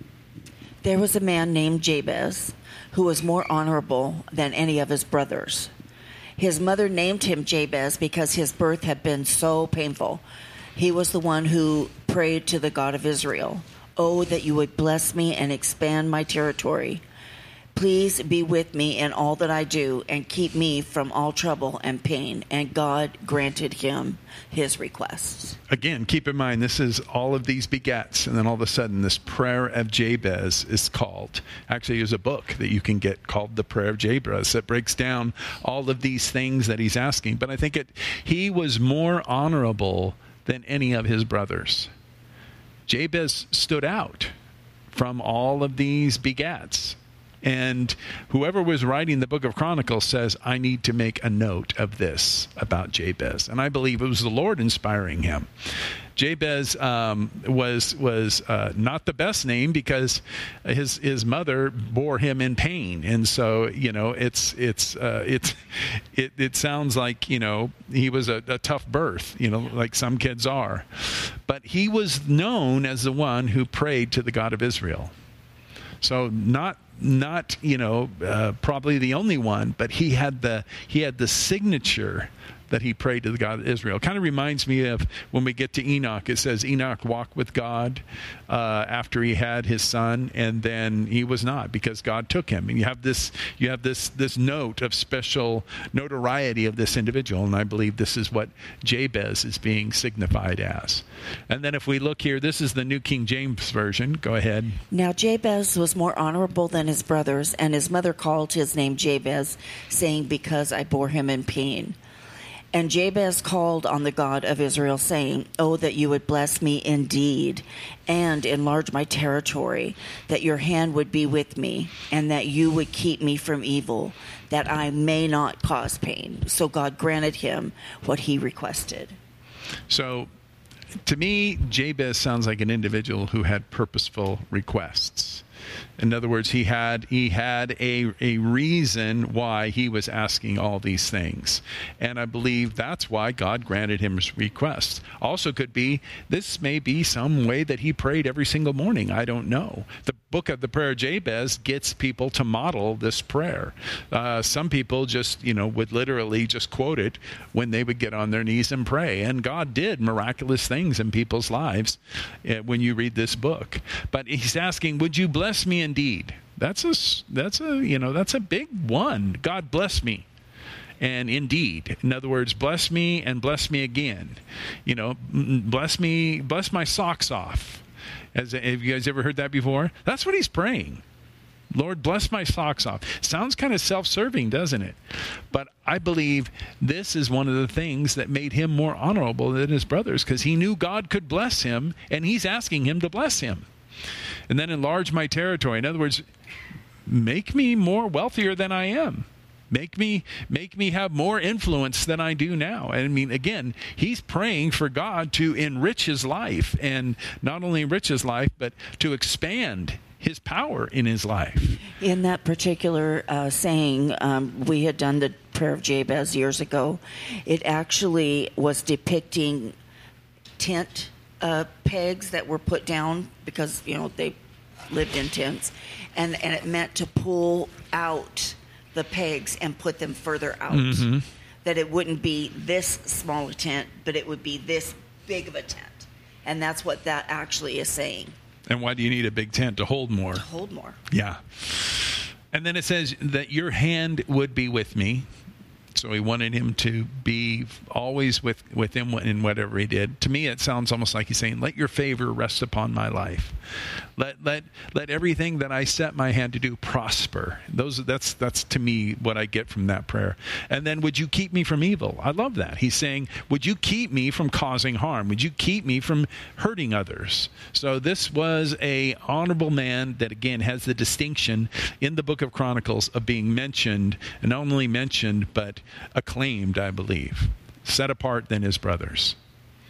There was a man named Jabez who was more honorable than any of his brothers. His mother named him Jabez because his birth had been so painful. He was the one who prayed to the God of Israel, "Oh, that you would bless me and expand my territory. Please be with me in all that I do and keep me from all trouble and pain." And God granted him his requests. Again, keep in mind, this is all of these begats, and then all of a sudden this prayer of Jabez is called. Actually, there's a book that you can get called the Prayer of Jabez that breaks down all of these things that he's asking. But I think it he was more honorable than any of his brothers. Jabez stood out from all of these begats. And whoever was writing the book of Chronicles says, I need to make a note of this about Jabez. And I believe it was the Lord inspiring him. Jabez um, was was uh, not the best name because his his mother bore him in pain, and so you know it's it's uh, it's it it sounds like you know he was a, a tough birth, you know, like some kids are, but he was known as the one who prayed to the God of Israel. So not not you know uh, probably the only one, but he had the he had the signature that he prayed to the God of Israel. It kind of reminds me of when we get to Enoch. It says Enoch walked with God uh, after he had his son, and then he was not because God took him. And you have this you have this this note of special notoriety of this individual, and I believe this is what Jabez is being signified as. And then if we look here, this is the New King James Version. Go ahead. Now Jabez was more honorable than his brothers, and his mother called his name Jabez, saying, "Because I bore him in pain." And Jabez called on the God of Israel, saying, "Oh, that you would bless me indeed and enlarge my territory, that your hand would be with me, and that you would keep me from evil, that I may not cause pain." So God granted him what he requested. So to me, Jabez sounds like an individual who had purposeful requests. In other words, he had he had a a reason why he was asking all these things. And I believe that's why God granted him his request. Also could be, this may be some way that he prayed every single morning. I don't know. The book of the Prayer of Jabez gets people to model this prayer. Uh, some people just, you know, would literally just quote it when they would get on their knees and pray. And God did miraculous things in people's lives uh, when you read this book. But he's asking, would you bless me indeed? That's a, that's a, you know, that's a big one. God bless me. And indeed, in other words, bless me and bless me again. You know, bless me, bless my socks off. As, have you guys ever heard that before? That's what he's praying. Lord, bless my socks off. Sounds kind of self-serving, doesn't it? But I believe this is one of the things that made him more honorable than his brothers, because he knew God could bless him, and he's asking him to bless him. And then enlarge my territory. In other words, make me more wealthier than I am. Make me make me have more influence than I do now. I mean, again, he's praying for God to enrich his life, and not only enrich his life, but to expand his power in his life. In that particular uh, saying, um, we had done the prayer of Jabez years ago. It actually was depicting tent uh, pegs that were put down because, you know, they lived in tents, and, and it meant to pull out the pegs and put them further out. Mm-hmm. That it wouldn't be this small a tent, but it would be this big of a tent. And that's what that actually is saying. And why do you need a big tent? To hold more. To hold more. Yeah. And then it says that your hand would be with me. So he wanted him to be always with, with him in whatever he did. To me, it sounds almost like he's saying, let your favor rest upon my life. Let let let everything that I set my hand to do prosper. Those that's that's to me what I get from that prayer. And then, would you keep me from evil? I love that. He's saying, would you keep me from causing harm? Would you keep me from hurting others? So this was a honorable man that, again, has the distinction in the book of Chronicles of being mentioned, and not only mentioned, but acclaimed, I believe, set apart than his brothers.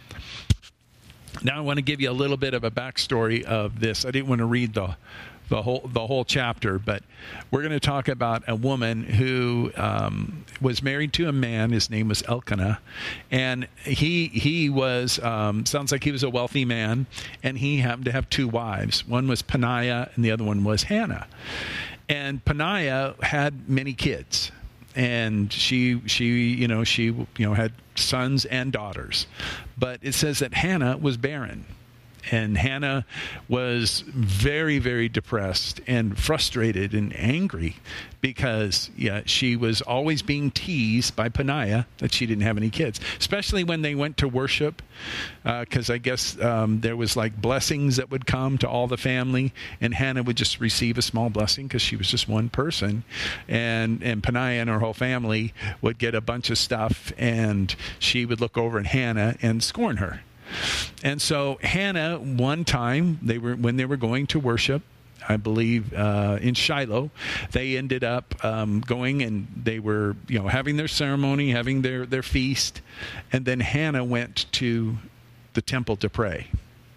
Now I want to give you a little bit of a backstory of this. I didn't want to read the the whole the whole chapter, but we're going to talk about a woman who um, was married to a man. His name was Elkanah, and he he was um, sounds like he was a wealthy man, and he happened to have two wives. One was Peninnah, and the other one was Hannah. And Peninnah had many kids. And she, she, you know, she, you know, had sons and daughters, but it says that Hannah was barren, and Hannah was very, very depressed and frustrated and angry because, yeah, she was always being teased by Peninnah that she didn't have any kids, especially when they went to worship, because uh, I guess um, there was like blessings that would come to all the family, and Hannah would just receive a small blessing because she was just one person, and and Peninnah and her whole family would get a bunch of stuff, and she would look over at Hannah and scorn her. And so Hannah, one time, they were when they were going to worship, I believe uh, in Shiloh, they ended up um, going and they were, you know, having their ceremony, having their, their feast, and then Hannah went to the temple to pray.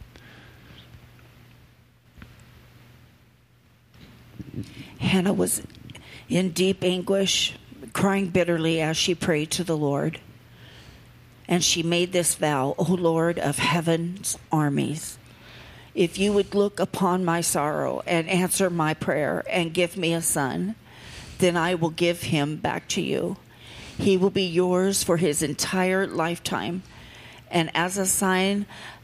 Hannah was in deep anguish, crying bitterly as she prayed to the Lord. And she made this vow, O Lord of heaven's armies, if you would look upon my sorrow and answer my prayer and give me a son, then I will give him back to you. He will be yours for his entire lifetime. And as a sign,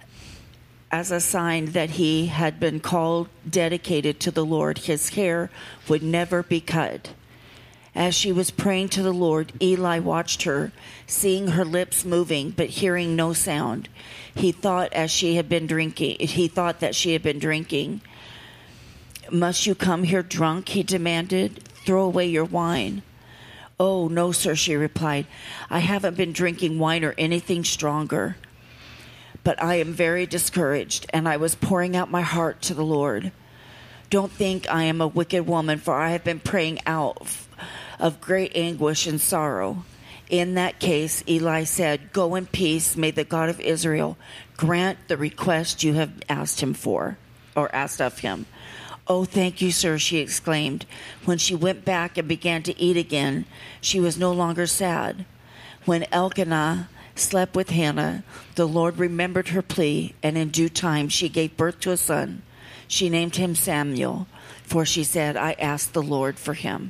as a sign that he had been called, dedicated to the Lord, his hair would never be cut. As she was praying to the Lord, Eli watched her, seeing her lips moving but hearing no sound. He thought as she had been drinking, he thought that she had been drinking. Must you come here drunk? He demanded. Throw away your wine. Oh, no, sir, she replied. I haven't been drinking wine or anything stronger. But I am very discouraged, and I was pouring out my heart to the Lord. Don't think I am a wicked woman, for I have been praying out of great anguish and sorrow. In that case, Eli said, Go in peace. May the God of Israel grant the request you have asked him for, or asked of him. Oh, thank you, sir, she exclaimed. When she went back and began to eat again, she was no longer sad. When Elkanah slept with Hannah, the Lord remembered her plea, and in due time she gave birth to a son. She named him Samuel, for she said, I asked the Lord for him.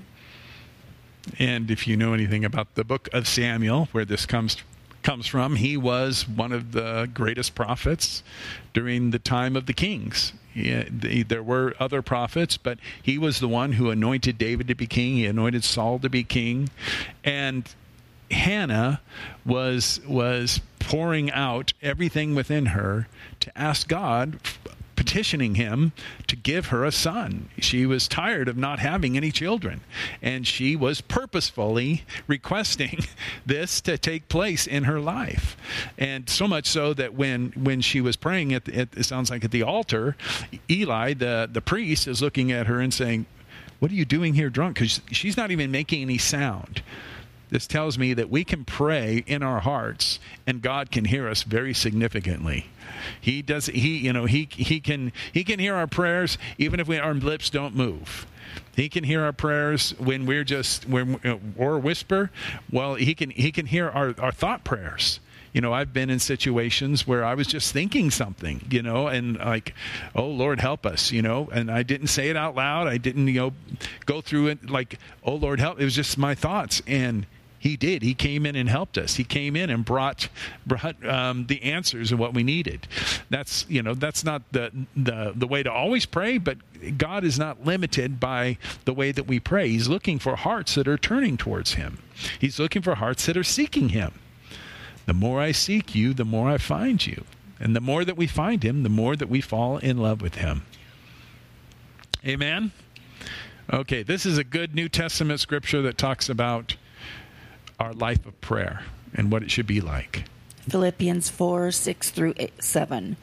And if you know anything about the book of Samuel, where this comes comes from, he was one of the greatest prophets during the time of the kings. He, the, there were other prophets, but he was the one who anointed David to be king. He anointed Saul to be king. And Hannah was was pouring out everything within her to ask God petitioning him to give her a son. She was tired of not having any children, and she was purposefully requesting this to take place in her life. And so much so that when when she was praying at, the, it sounds like at the altar, Eli, the, the priest, is looking at her and saying, "What are you doing here drunk?" Because she's not even making any sound. This tells me that we can pray in our hearts and God can hear us very significantly. He does, he, you know, he, he can, he can hear our prayers even if we, our lips don't move. He can hear our prayers when we're just, when, or whisper. Well, he can, he can hear our, our thought prayers. You know, I've been in situations where I was just thinking something, you know, and like, oh, Lord, help us, you know, and I didn't say it out loud. I didn't, you know, go through it like, oh, Lord, help. It was just my thoughts. And he did. He came in and helped us. He came in and brought, brought um, the answers of what we needed. That's, you know, that's not the, the, the way to always pray, but God is not limited by the way that we pray. He's looking for hearts that are turning towards him. He's looking for hearts that are seeking him. The more I seek you, the more I find you. And the more that we find him, the more that we fall in love with him. Amen? Okay, this is a good New Testament scripture that talks about our life of prayer and what it should be like. Philippians four, six through eight, seven.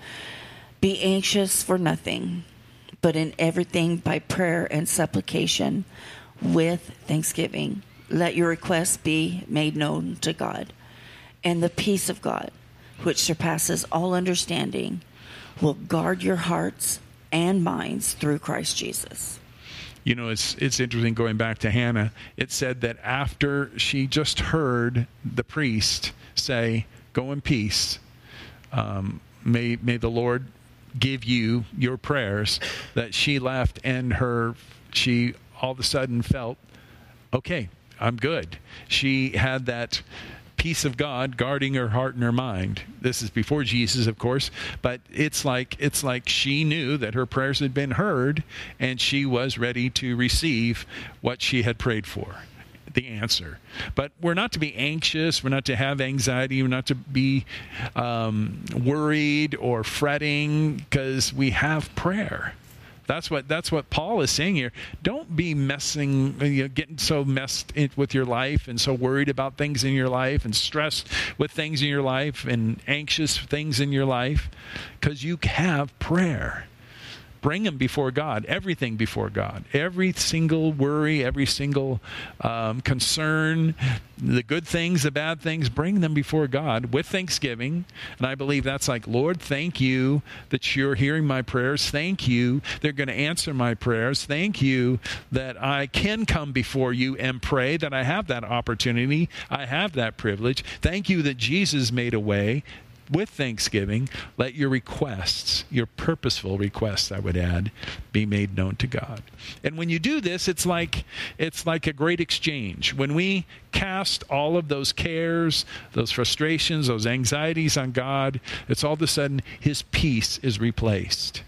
Be anxious for nothing, but in everything by prayer and supplication with thanksgiving. Let your requests be made known to God. And the peace of God, which surpasses all understanding, will guard your hearts and minds through Christ Jesus. You know, it's it's interesting going back to Hannah. It said that after she just heard the priest say, "Go in peace, um, may may the Lord give you your prayers," that she left and her she all of a sudden felt, okay, I'm good. She had that peace of God guarding her heart and her mind. This is before Jesus, of course, but it's like it's like she knew that her prayers had been heard and she was ready to receive what she had prayed for, the answer. But we're not to be anxious, we're not to have anxiety, we're not to be um, worried or fretting, because we have prayer. That's what that's what Paul is saying here. Don't be messing, you know, getting so messed in with your life and so worried about things in your life and stressed with things in your life and anxious things in your life, because you have prayer. Bring them before God, everything before God. Every single worry, every single um, concern, the good things, the bad things, bring them before God with thanksgiving. And I believe that's like, Lord, thank you that you're hearing my prayers. Thank you they're going to answer my prayers. Thank you that I can come before you and pray, that I have that opportunity. I have that privilege. Thank you that Jesus made a way. With thanksgiving, let your requests, your purposeful requests, I would add, be made known to God. And when you do this, it's like it's like a great exchange. When we cast all of those cares, those frustrations, those anxieties on God, it's all of a sudden His peace is replaced.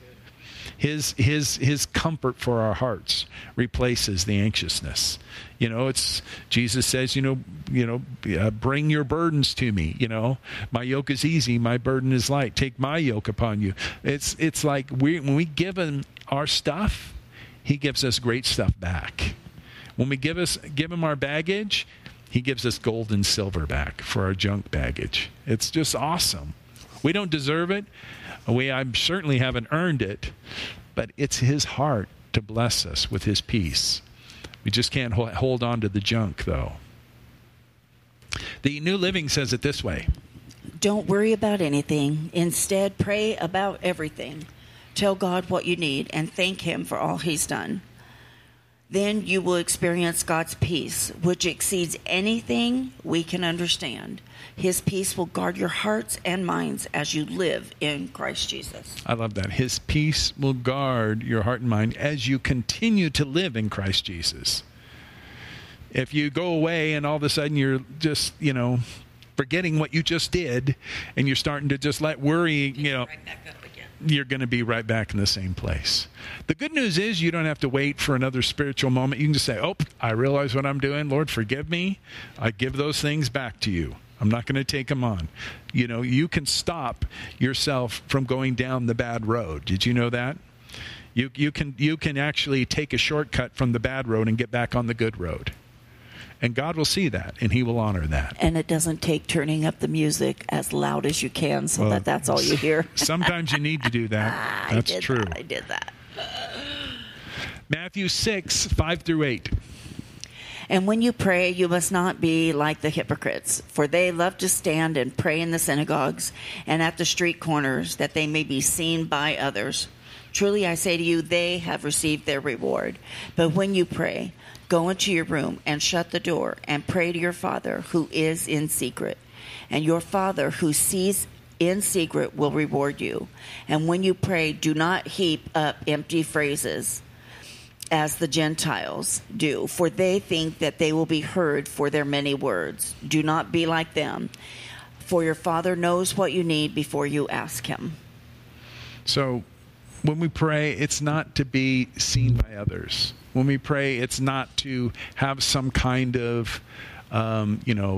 His his his comfort for our hearts replaces the anxiousness. You know, it's Jesus says, you know, you know, uh, bring your burdens to me. You know, my yoke is easy, my burden is light. Take my yoke upon you. It's it's like we when we give Him our stuff, He gives us great stuff back. When we give us give Him our baggage, He gives us gold and silver back for our junk baggage. It's just awesome. We don't deserve it. We I certainly haven't earned it, but it's His heart to bless us with His peace. We just can't hold on to the junk, though. The New Living says it this way. Don't worry about anything. Instead, pray about everything. Tell God what you need and thank Him for all He's done. Then you will experience God's peace, which exceeds anything we can understand. His peace will guard your hearts and minds as you live in Christ Jesus. I love that. His peace will guard your heart and mind as you continue to live in Christ Jesus. If you go away and all of a sudden you're just, you know, forgetting what you just did and you're starting to just let worry, you know, right back up again. You're going to be right back in the same place. The good news is you don't have to wait for another spiritual moment. You can just say, oh, I realize what I'm doing. Lord, forgive me. I give those things back to you. I'm not going to take them on. You know, you can stop yourself from going down the bad road. Did you know that? You you can you can actually take a shortcut from the bad road and get back on the good road. And God will see that, and he will honor that. And it doesn't take turning up the music as loud as you can so Well, that that's all you hear. Sometimes you need to do that. That's I did true. That. I did that. Matthew six, five through eight. And when you pray, you must not be like the hypocrites, for they love to stand and pray in the synagogues and at the street corners, that they may be seen by others. Truly, I say to you, they have received their reward. But when you pray, go into your room and shut the door and pray to your Father who is in secret. And your Father who sees in secret will reward you. And when you pray, do not heap up empty phrases as the Gentiles do, for they think that they will be heard for their many words. Do not be like them, for your Father knows what you need before you ask him. So when we pray, it's not to be seen by others. When we pray, it's not to have some kind of, um, you know,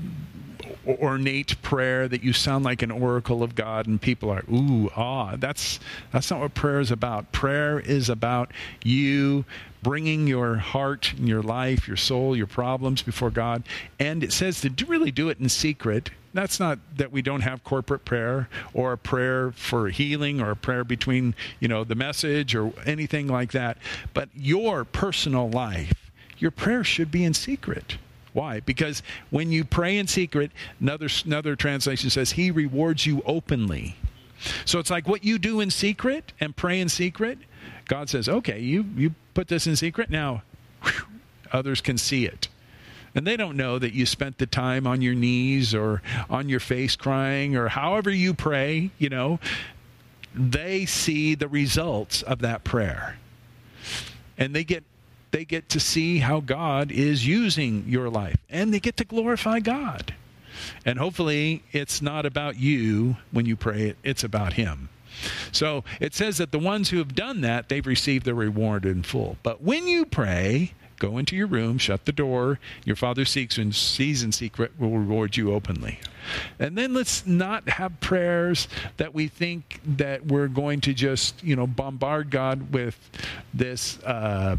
ornate prayer that you sound like an oracle of God and people are, ooh, ah. That's, that's not what prayer is about. Prayer is about you bringing your heart and your life, your soul, your problems before God. And it says to do, really do it in secret. That's not that we don't have corporate prayer or a prayer for healing or a prayer between, you know, the message or anything like that. But your personal life, your prayer should be in secret. Why? Because when you pray in secret, another, another translation says he rewards you openly. So it's like what you do in secret and pray in secret, God says, okay, you, you put this in secret, now whew, others can see it. And they don't know that you spent the time on your knees or on your face crying or however you pray, you know. They see the results of that prayer. And they get they get to see how God is using your life. And they get to glorify God. And hopefully it's not about you when you pray, it's about him. So it says that the ones who have done that, they've received their reward in full. But when you pray, go into your room, shut the door. Your Father seeks and sees in secret will reward you openly. And then let's not have prayers that we think that we're going to just, you know, bombard God with this, uh,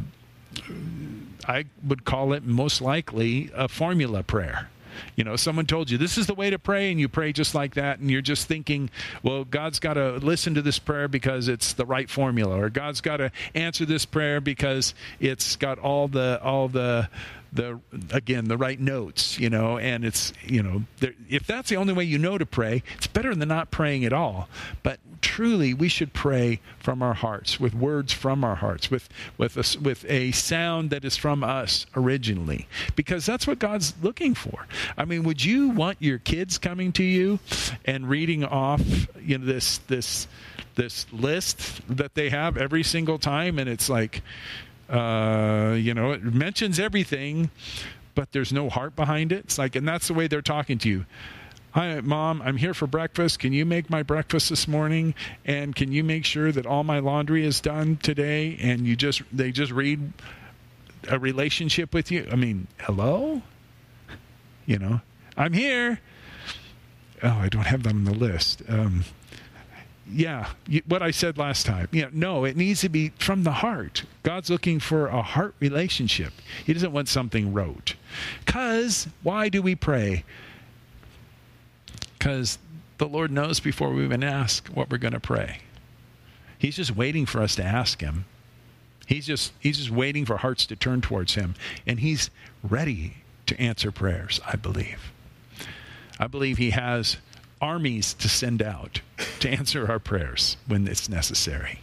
I would call it most likely a formula prayer. You know, someone told you this is the way to pray, and you pray just like that, and you're just thinking, well, God's got to listen to this prayer because it's the right formula, or God's got to answer this prayer because it's got all the all the the again the right notes, you know, and it's, you know, there, if that's the only way you know to pray, it's better than not praying at all. But truly, we should pray from our hearts, with words from our hearts, with with a, with a sound that is from us originally, because that's what God's looking for. I mean, would you want your kids coming to you and reading off, you know, this this this list that they have every single time, and it's like, uh, you know, it mentions everything, but there's no heart behind it? It's like, and that's the way they're talking to you. Hi, Mom, I'm here for breakfast. Can you make my breakfast this morning? And can you make sure that all my laundry is done today? And you just, they just read a relationship with you. I mean, hello? You know, I'm here. Oh, I don't have that on the list. Um, yeah, you, what I said last time. Yeah, no, it needs to be from the heart. God's looking for a heart relationship. He doesn't want something rote. Because why do we pray? Because the Lord knows before we even ask what we're going to pray. He's just waiting for us to ask him. He's just he's just waiting for hearts to turn towards him. And he's ready to answer prayers, I believe. I believe he has armies to send out to answer our prayers when it's necessary.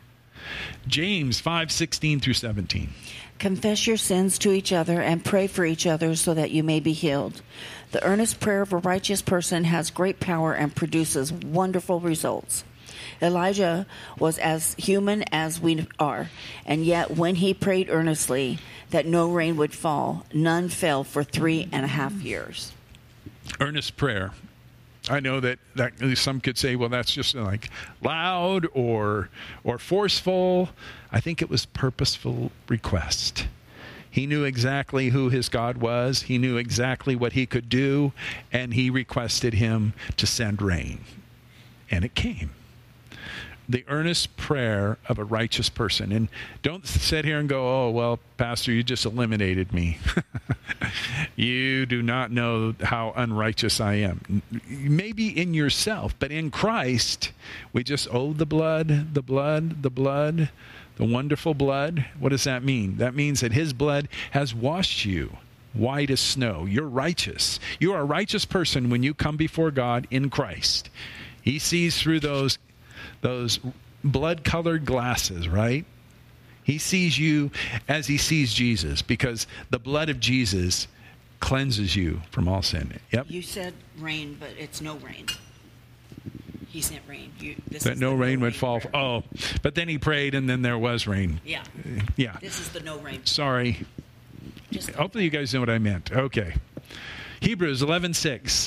James five sixteen through seventeen. Confess your sins to each other and pray for each other so that you may be healed. The earnest prayer of a righteous person has great power and produces wonderful results. Elijah was as human as we are, and yet when he prayed earnestly that no rain would fall, none fell for three and a half years. Earnest prayer. I know that, that some could say, well, that's just like loud or or forceful. I think it was purposeful request. He knew exactly who his God was. He knew exactly what he could do, and he requested him to send rain. And it came. The earnest prayer of a righteous person. And don't sit here and go, oh, well, Pastor, you just eliminated me. You do not know how unrighteous I am. Maybe in yourself, but in Christ, we just owe the blood, the blood, the blood, the wonderful blood. What does that mean? That means that his blood has washed you white as snow. You're righteous. You are a righteous person when you come before God in Christ. He sees through those those blood-colored glasses, right? He sees you as he sees Jesus, because the blood of Jesus cleanses you from all sin. Yep. You said rain, but it's no rain. He sent rain. You, this that is no the rain no would rain fall. prayer. Oh, but then he prayed, and then there was rain. Yeah. Yeah. This is the no rain. Sorry. Just Hopefully you guys know what I meant. Okay. Hebrews eleven six.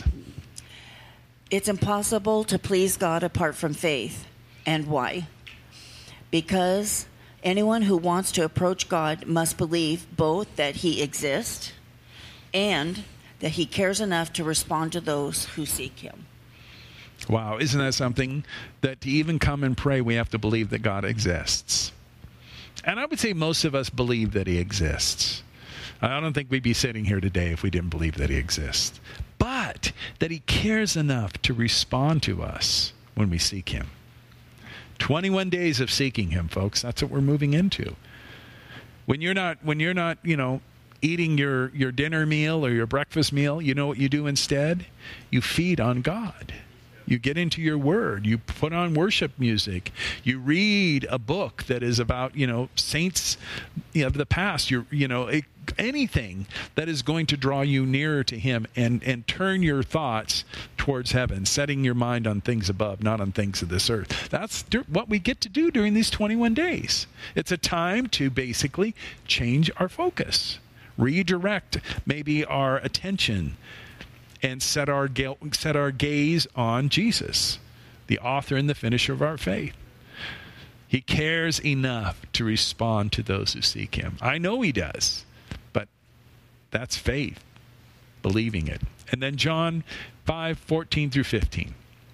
It's impossible to please God apart from faith. And why? Because anyone who wants to approach God must believe both that he exists and that he cares enough to respond to those who seek him. Wow, isn't that something? That to even come and pray, we have to believe that God exists. And I would say most of us believe that he exists. I don't think we'd be sitting here today if we didn't believe that he exists. But that he cares enough to respond to us when we seek him. twenty-one days of seeking him, folks. That's what we're moving into. When you're not, when you're not, you know, eating your, your dinner meal or your breakfast meal, you know what you do instead? You feed on God. You get into your word. You put on worship music. You read a book that is about, you know, saints you know, of the past. You you know, it, anything that is going to draw you nearer to him and, and turn your thoughts towards heaven, setting your mind on things above, not on things of this earth. That's what we get to do during these twenty-one days. It's a time to basically change our focus, redirect maybe our attention, and set our ga- set our gaze on Jesus, the author and the finisher of our faith. He cares enough to respond to those who seek him. I know he does, but that's faith, believing it. And then John five fourteen through fifteen.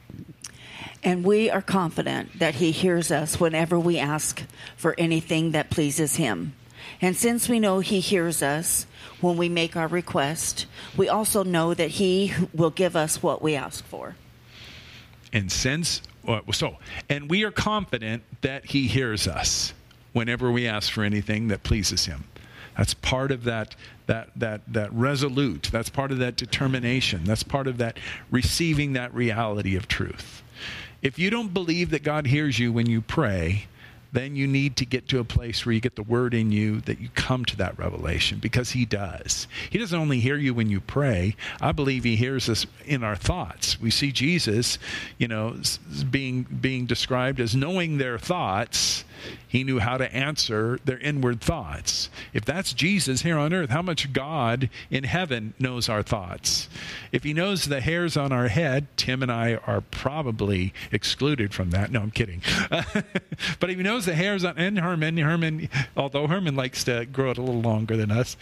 And we are confident that he hears us whenever we ask for anything that pleases him. And since we know he hears us when we make our request, we also know that he will give us what we ask for. And since, so, and we are confident that he hears us whenever we ask for anything that pleases him. That's part of that, that, that, that resolute. That's part of that determination. That's part of that receiving that reality of truth. If you don't believe that God hears you when you pray, then you need to get to a place where you get the word in you, that you come to that revelation, because he does. He doesn't only hear you when you pray. I believe he hears us in our thoughts. We see Jesus, you know, being being described as knowing their thoughts. He knew how to answer their inward thoughts. If that's Jesus here on earth, how much God in heaven knows our thoughts? If he knows the hairs on our head, Tim and I are probably excluded from that. No, I'm kidding. But if he knows the hairs on, and Herman, Herman, although Herman likes to grow it a little longer than us,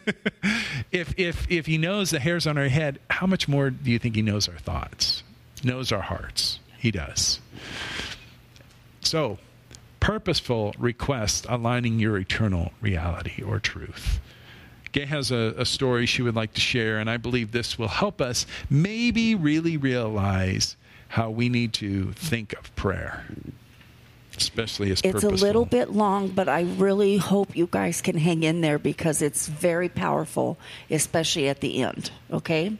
if if if he knows the hairs on our head, how much more do you think he knows our thoughts? Knows our hearts? He does. So, purposeful request aligning your eternal reality or truth. Gay has a, a story she would like to share, and I believe this will help us maybe really realize how we need to think of prayer, especially as purposeful. It's a little bit long, but I really hope you guys can hang in there because it's very powerful, especially at the end, okay?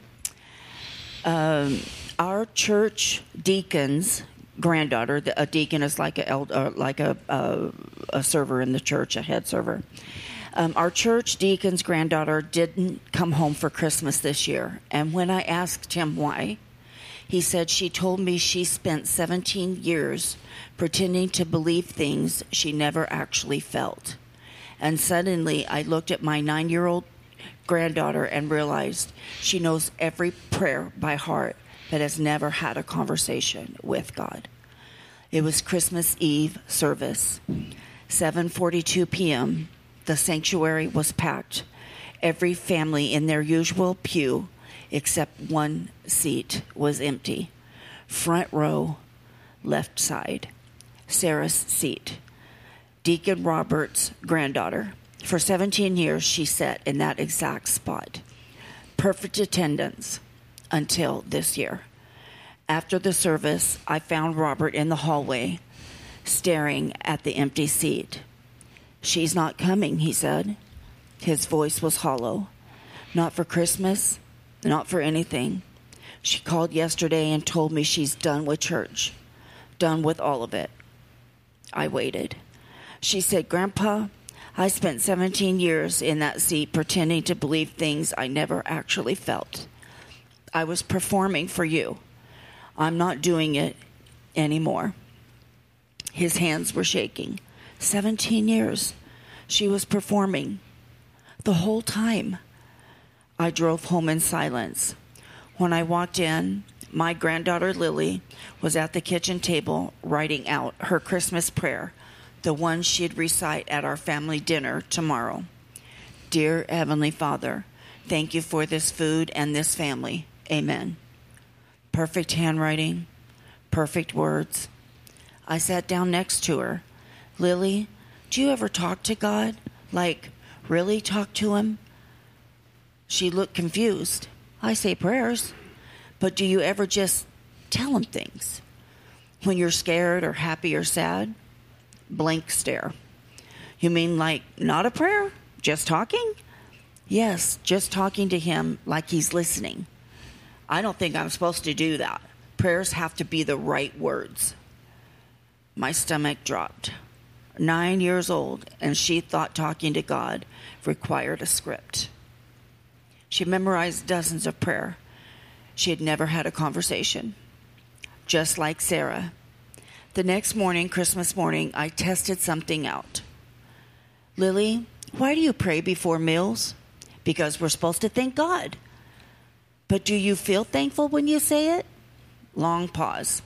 Um, our church deacons granddaughter, a deacon is like a elder, like a, a a server in the church, a head server. Um, our church deacon's granddaughter didn't come home for Christmas this year, and when I asked him why, he said she told me she spent seventeen years pretending to believe things she never actually felt. And suddenly, I looked at my nine-year-old granddaughter and realized she knows every prayer by heart, but has never had a conversation with God. It was Christmas Eve service, seven forty-two p.m., The sanctuary was packed. Every family in their usual pew, except one seat, was empty. Front row, left side. Sarah's seat. Deacon Robert's granddaughter. For seventeen years, she sat in that exact spot. Perfect attendance until this year. After the service, I found Robert in the hallway, staring at the empty seat. "She's not coming," he said. His voice was hollow. "Not for Christmas, not for anything. She called yesterday and told me she's done with church, done with all of it." I waited. She said, "Grandpa, I spent seventeen years in that seat pretending to believe things I never actually felt. I was performing for you. I'm not doing it anymore." His hands were shaking. Seventeen years. She was performing. The whole time. I drove home in silence. When I walked in, my granddaughter Lily was at the kitchen table writing out her Christmas prayer, the one she'd recite at our family dinner tomorrow. "Dear Heavenly Father, thank you for this food and this family. Amen." Perfect handwriting, perfect words. I sat down next to her. "Lily, do you ever talk to God? Like, really talk to him?" She looked confused. "I say prayers, but do you ever just tell him things? When you're scared or happy or sad?" Blank stare. "You mean like not a prayer? Just talking?" "Yes, just talking to him like he's listening." "I don't think I'm supposed to do that. Prayers have to be the right words." My stomach dropped. Nine years old, and she thought talking to God required a script. She memorized dozens of prayer. She had never had a conversation. Just like Sarah. The next morning, Christmas morning, I tested something out. "Lily, why do you pray before meals?" "Because we're supposed to thank God." "But do you feel thankful when you say it?" Long pause.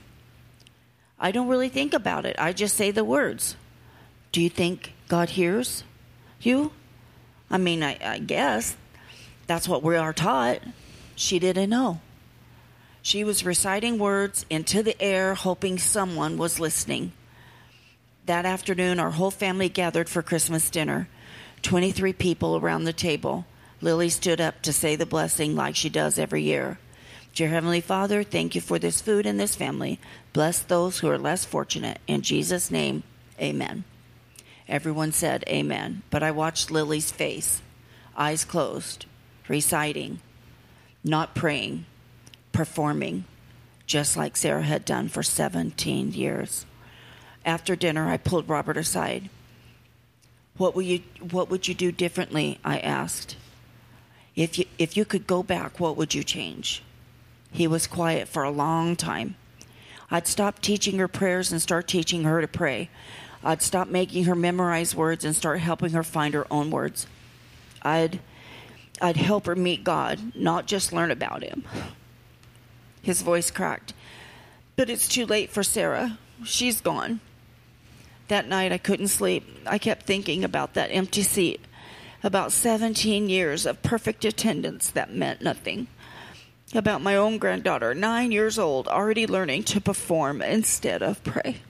"I don't really think about it. I just say the words." "Do you think God hears you?" "I mean, I, I guess. That's what we are taught." She didn't know. She was reciting words into the air, hoping someone was listening. That afternoon, our whole family gathered for Christmas dinner. twenty-three people around the table. Lily stood up to say the blessing like she does every year. "Dear Heavenly Father, thank you for this food and this family. Bless those who are less fortunate. In Jesus' name, amen." Everyone said amen, but I watched Lily's face, eyes closed, reciting, not praying, performing, just like Sarah had done for seventeen years. After dinner, I pulled Robert aside. What will you, what would you do differently?" I asked. If you, if you could go back, what would you change?" He was quiet for a long time. I'd stop teaching her prayers and start teaching her to pray. I'd stop making her memorize words and start helping her find her own words. I'd, I'd help her meet God, not just learn about him. His voice cracked. "But it's too late for Sarah. She's gone." That night I couldn't sleep. I kept thinking about that empty seat, about seventeen years of perfect attendance that meant nothing, about my own granddaughter, nine years old, already learning to perform instead of pray.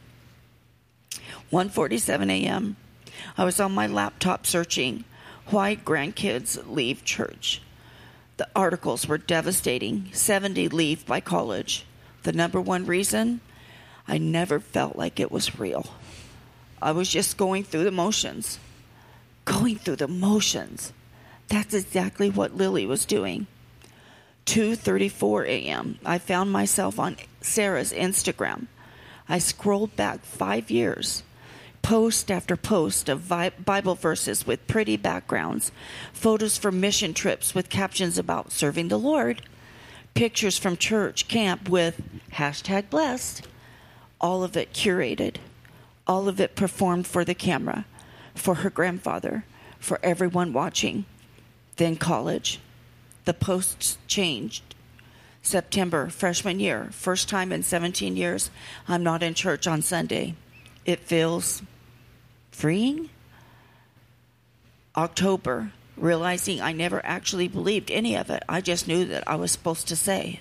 one forty-seven a.m. I was on my laptop searching why grandkids leave church. The articles were devastating. seventy leave by college. The number one reason? I never felt like it was real. I was just going through the motions. Going through the motions. That's exactly what Lily was doing. two thirty-four a.m. I found myself on Sarah's Instagram. I scrolled back five years. Post after post of Bible verses with pretty backgrounds, photos from mission trips with captions about serving the Lord, pictures from church camp with hashtag blessed, all of it curated, all of it performed for the camera, for her grandfather, for everyone watching. Then college. The posts changed. September, freshman year, first time in seventeen years, I'm not in church on Sunday. It feels freeing. October, realizing I never actually believed any of it. I just knew that I was supposed to say.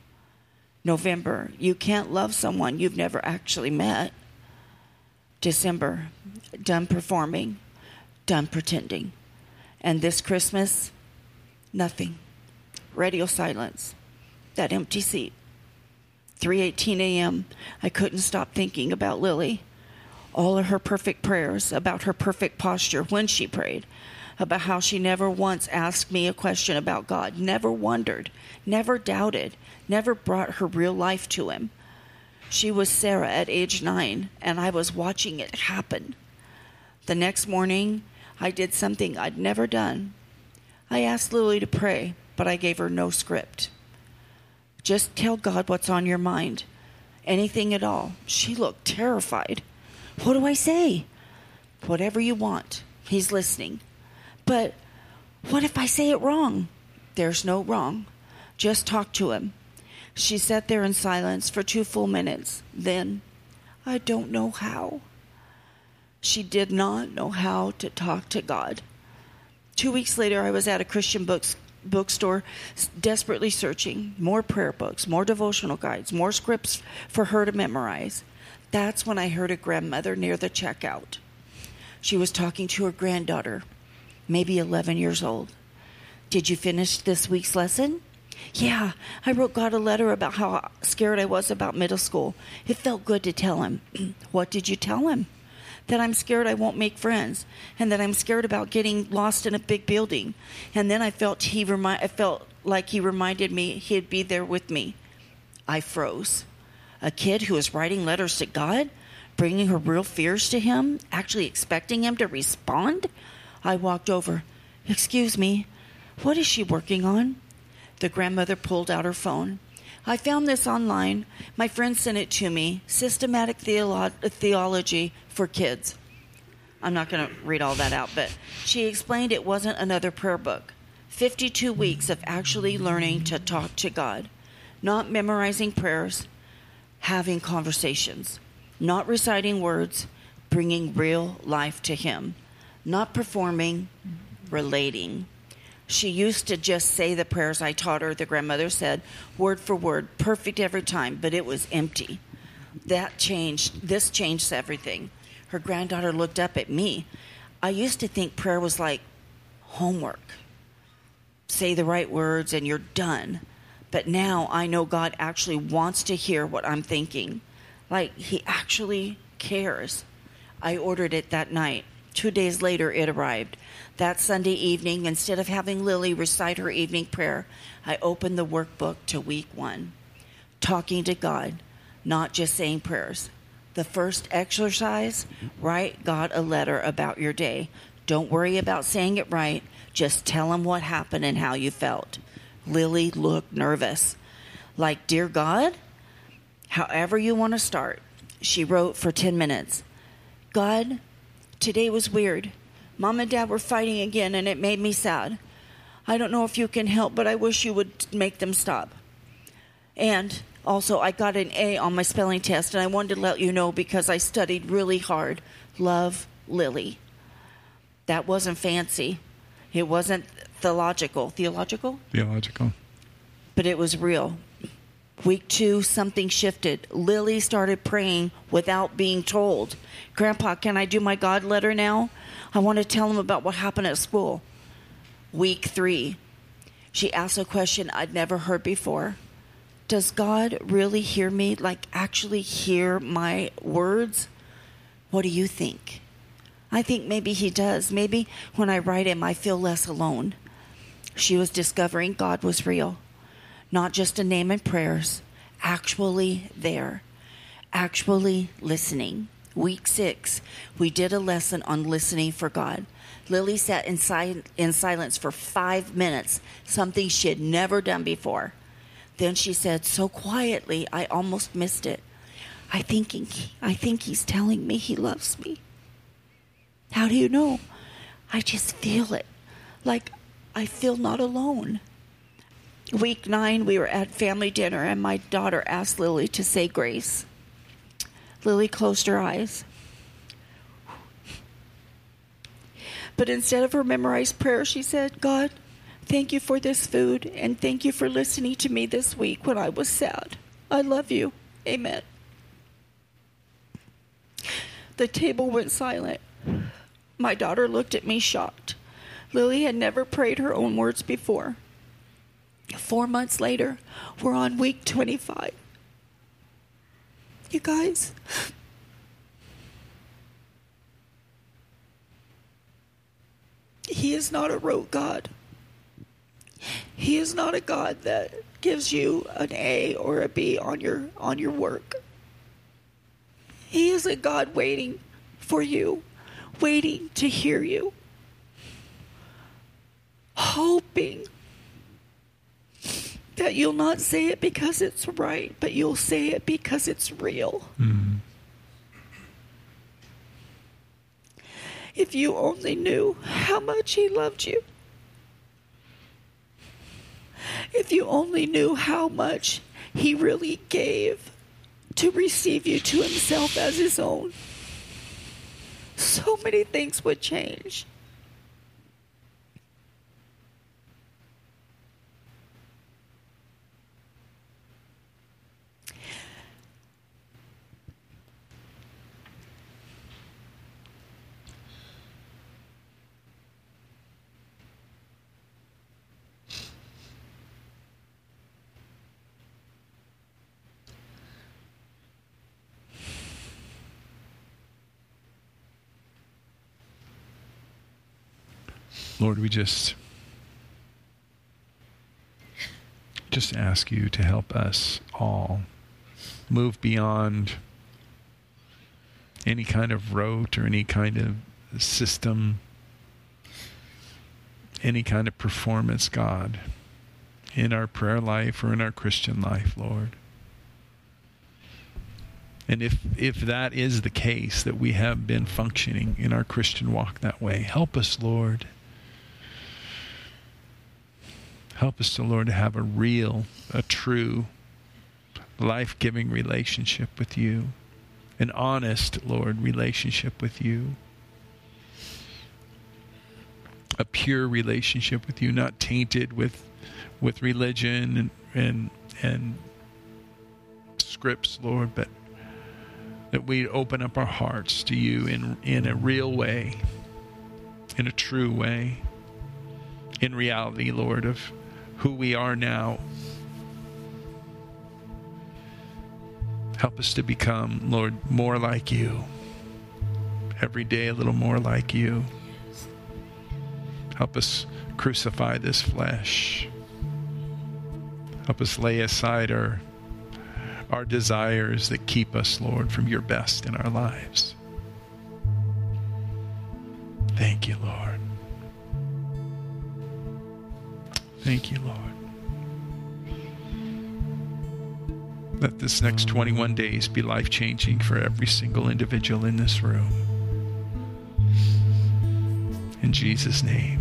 November, you can't love someone you've never actually met. December, done performing, done pretending. And this Christmas, nothing. Radio silence. That empty seat. three eighteen a.m., I couldn't stop thinking about Lily. All of her perfect prayers, about her perfect posture when she prayed, about how she never once asked me a question about God, never wondered, never doubted, never brought her real life to him. She was Sarah at age nine, and I was watching it happen. The next morning, I did something I'd never done. I asked Lily to pray, but I gave her no script. Just tell God what's on your mind. Anything at all. She looked terrified. What do I say? Whatever you want. He's listening. But what if I say it wrong? There's no wrong. Just talk to him. She sat there in silence for two full minutes. Then, I don't know how. She did not know how to talk to God. Two weeks later, I was at a Christian books, bookstore desperately searching. More prayer books, more devotional guides, more scripts for her to memorize. That's when I heard a grandmother near the checkout. She was talking to her granddaughter, maybe eleven years old. Did you finish this week's lesson? Yeah, I wrote God a letter about how scared I was about middle school. It felt good to tell him. What did you tell him? That I'm scared I won't make friends, and that I'm scared about getting lost in a big building. And then I felt he remi- I felt like he reminded me he'd be there with me. I froze. A kid who was writing letters to God, bringing her real fears to him, actually expecting him to respond? I walked over. Excuse me, what is she working on? The grandmother pulled out her phone. I found this online. My friend sent it to me. Systematic Theolo- Theology for Kids. I'm not going to read all that out, but she explained it wasn't another prayer book. fifty-two weeks of actually learning to talk to God. Not memorizing prayers, having conversations. Not reciting words, bringing real life to him. Not performing, relating. She used to just say the prayers I taught her, the grandmother said, word for word, perfect every time, but it was empty. That changed, this changed everything. Her granddaughter looked up at me. I used to think prayer was like homework. Say the right words and you're done. But now I know God actually wants to hear what I'm thinking. Like he actually cares. I ordered it that night. Two days later, it arrived. That Sunday evening, instead of having Lily recite her evening prayer, I opened the workbook to week one. Talking to God, not just saying prayers. The first exercise, write God a letter about your day. Don't worry about saying it right. Just tell him what happened and how you felt. Lily looked nervous. Like, dear God, however you want to start. She wrote for ten minutes. God, today was weird. Mom and Dad were fighting again, and it made me sad. I don't know if you can help, but I wish you would make them stop. And also, I got an A on my spelling test, and I wanted to let you know because I studied really hard. Love, Lily. That wasn't fancy. It wasn't theological. Theological? Theological. But it was real. Week two, something shifted. Lily started praying without being told. Grandpa, can I do my God letter now? I want to tell him about what happened at school. Week three, she asked a question I'd never heard before. Does God really hear me? Like actually hear my words? What do you think? I think maybe he does. Maybe when I write him, I feel less alone. She was discovering God was real. Not just a name and prayers, actually there, actually listening. Week six, we did a lesson on listening for God. Lily sat in, si- in silence for five minutes, something she had never done before. Then she said so quietly, I almost missed it. I think, he, I think he's telling me he loves me. How do you know? I just feel it, like I feel not alone. Week nine, we were at family dinner, and my daughter asked Lily to say grace. Lily closed her eyes. But instead of her memorized prayer, she said, God, thank you for this food, and thank you for listening to me this week when I was sad. I love you. Amen. The table went silent. My daughter looked at me shocked. Lily had never prayed her own words before. Four months later, we're on week twenty-five. You guys, He is not a rote God. He is not a God that gives you an A or a B on your on your work. He is a God waiting for you, waiting to hear you, hoping that you'll not say it because it's right, but you'll say it because it's real. Mm-hmm. If you only knew how much He loved you. If you only knew how much He really gave to receive you to Himself as His own, so many things would change. Lord, we just just ask you to help us all move beyond any kind of rote or any kind of system, any kind of performance, God, in our prayer life or in our Christian life, Lord. And if if that is the case, that we have been functioning in our Christian walk that way, help us, Lord. Help us, to Lord, to have a real, a true, life-giving relationship with you. An honest, Lord, relationship with you. A pure relationship with you, not tainted with with religion and and, and scripts, Lord, but that we open up our hearts to you in, in a real way, in a true way, in reality, Lord, of who we are now. Help us to become, Lord, more like you. Every day a little more like you. Help us crucify this flesh. Help us lay aside our, our desires that keep us, Lord, from your best in our lives. Thank you, Lord. Thank you, Lord. Let this next twenty-one days be life-changing for every single individual in this room. In Jesus' name.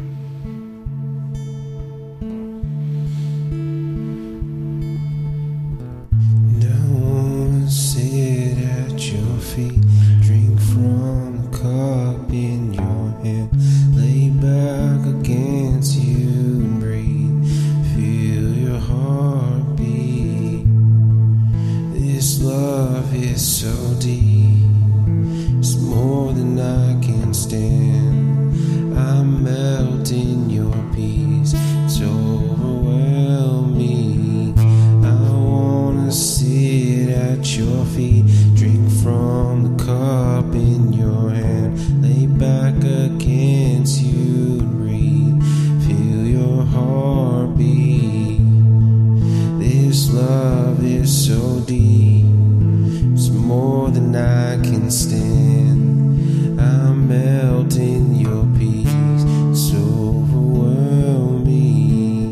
Now sit at your feet, drink from the cup in your hand, lay back against you and breathe, feel your heart beat. This love is so deep, it's more than I can stand. I melt in your peace, it's overwhelming. I wanna sit at your feet, drink from the cup in your hand, lay back against you and breathe, feel your heart beat. This love is so deep, it's more than I can stand. I melt in your peace, it's overwhelming.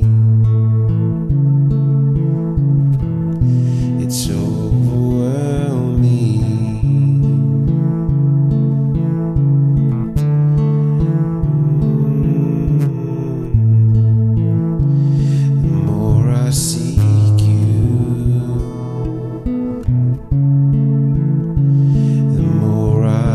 It's overwhelming. The more I seek you, the more I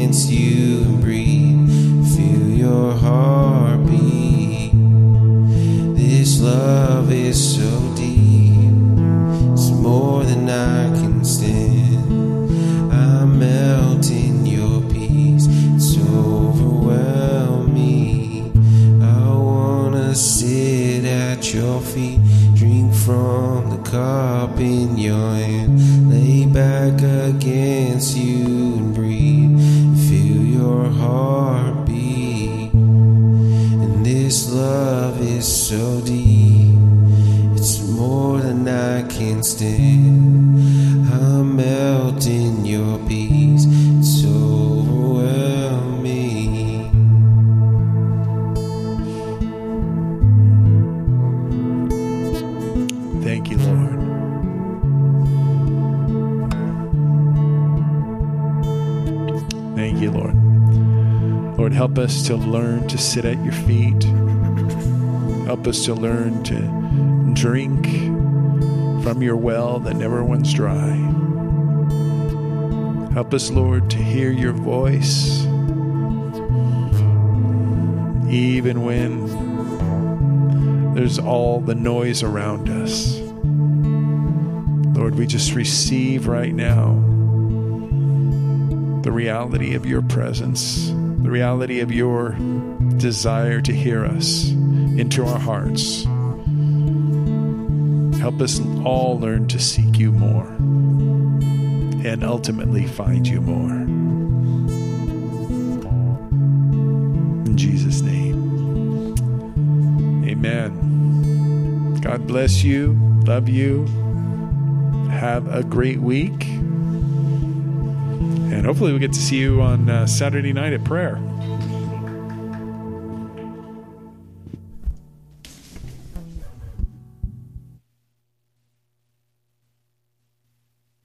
against you and breathe. Feel your heartbeat. This love is so deep, it's more than I can stand. I melt in your peace, it's overwhelming. I wanna sit at your feet, drink from the cup in your hand, lay back against you and breathe. Feel your heartbeat. And this love is so deep, it's more than I can stand. I melt in your peace, it's overwhelming. Thank you, Lord. Thank you, Lord. Lord, help us to learn to sit at your feet. Help us to learn to drink from your well that never runs dry. Help us, Lord, to hear your voice, even when there's all the noise around us. Lord, we just receive right now the reality of your presence, the reality of your desire to hear us into our hearts. Help us all learn to seek you more and ultimately find you more. In Jesus' name, amen. God bless you. Love you. Have a great week. And hopefully we get to see you on uh, Saturday night at prayer.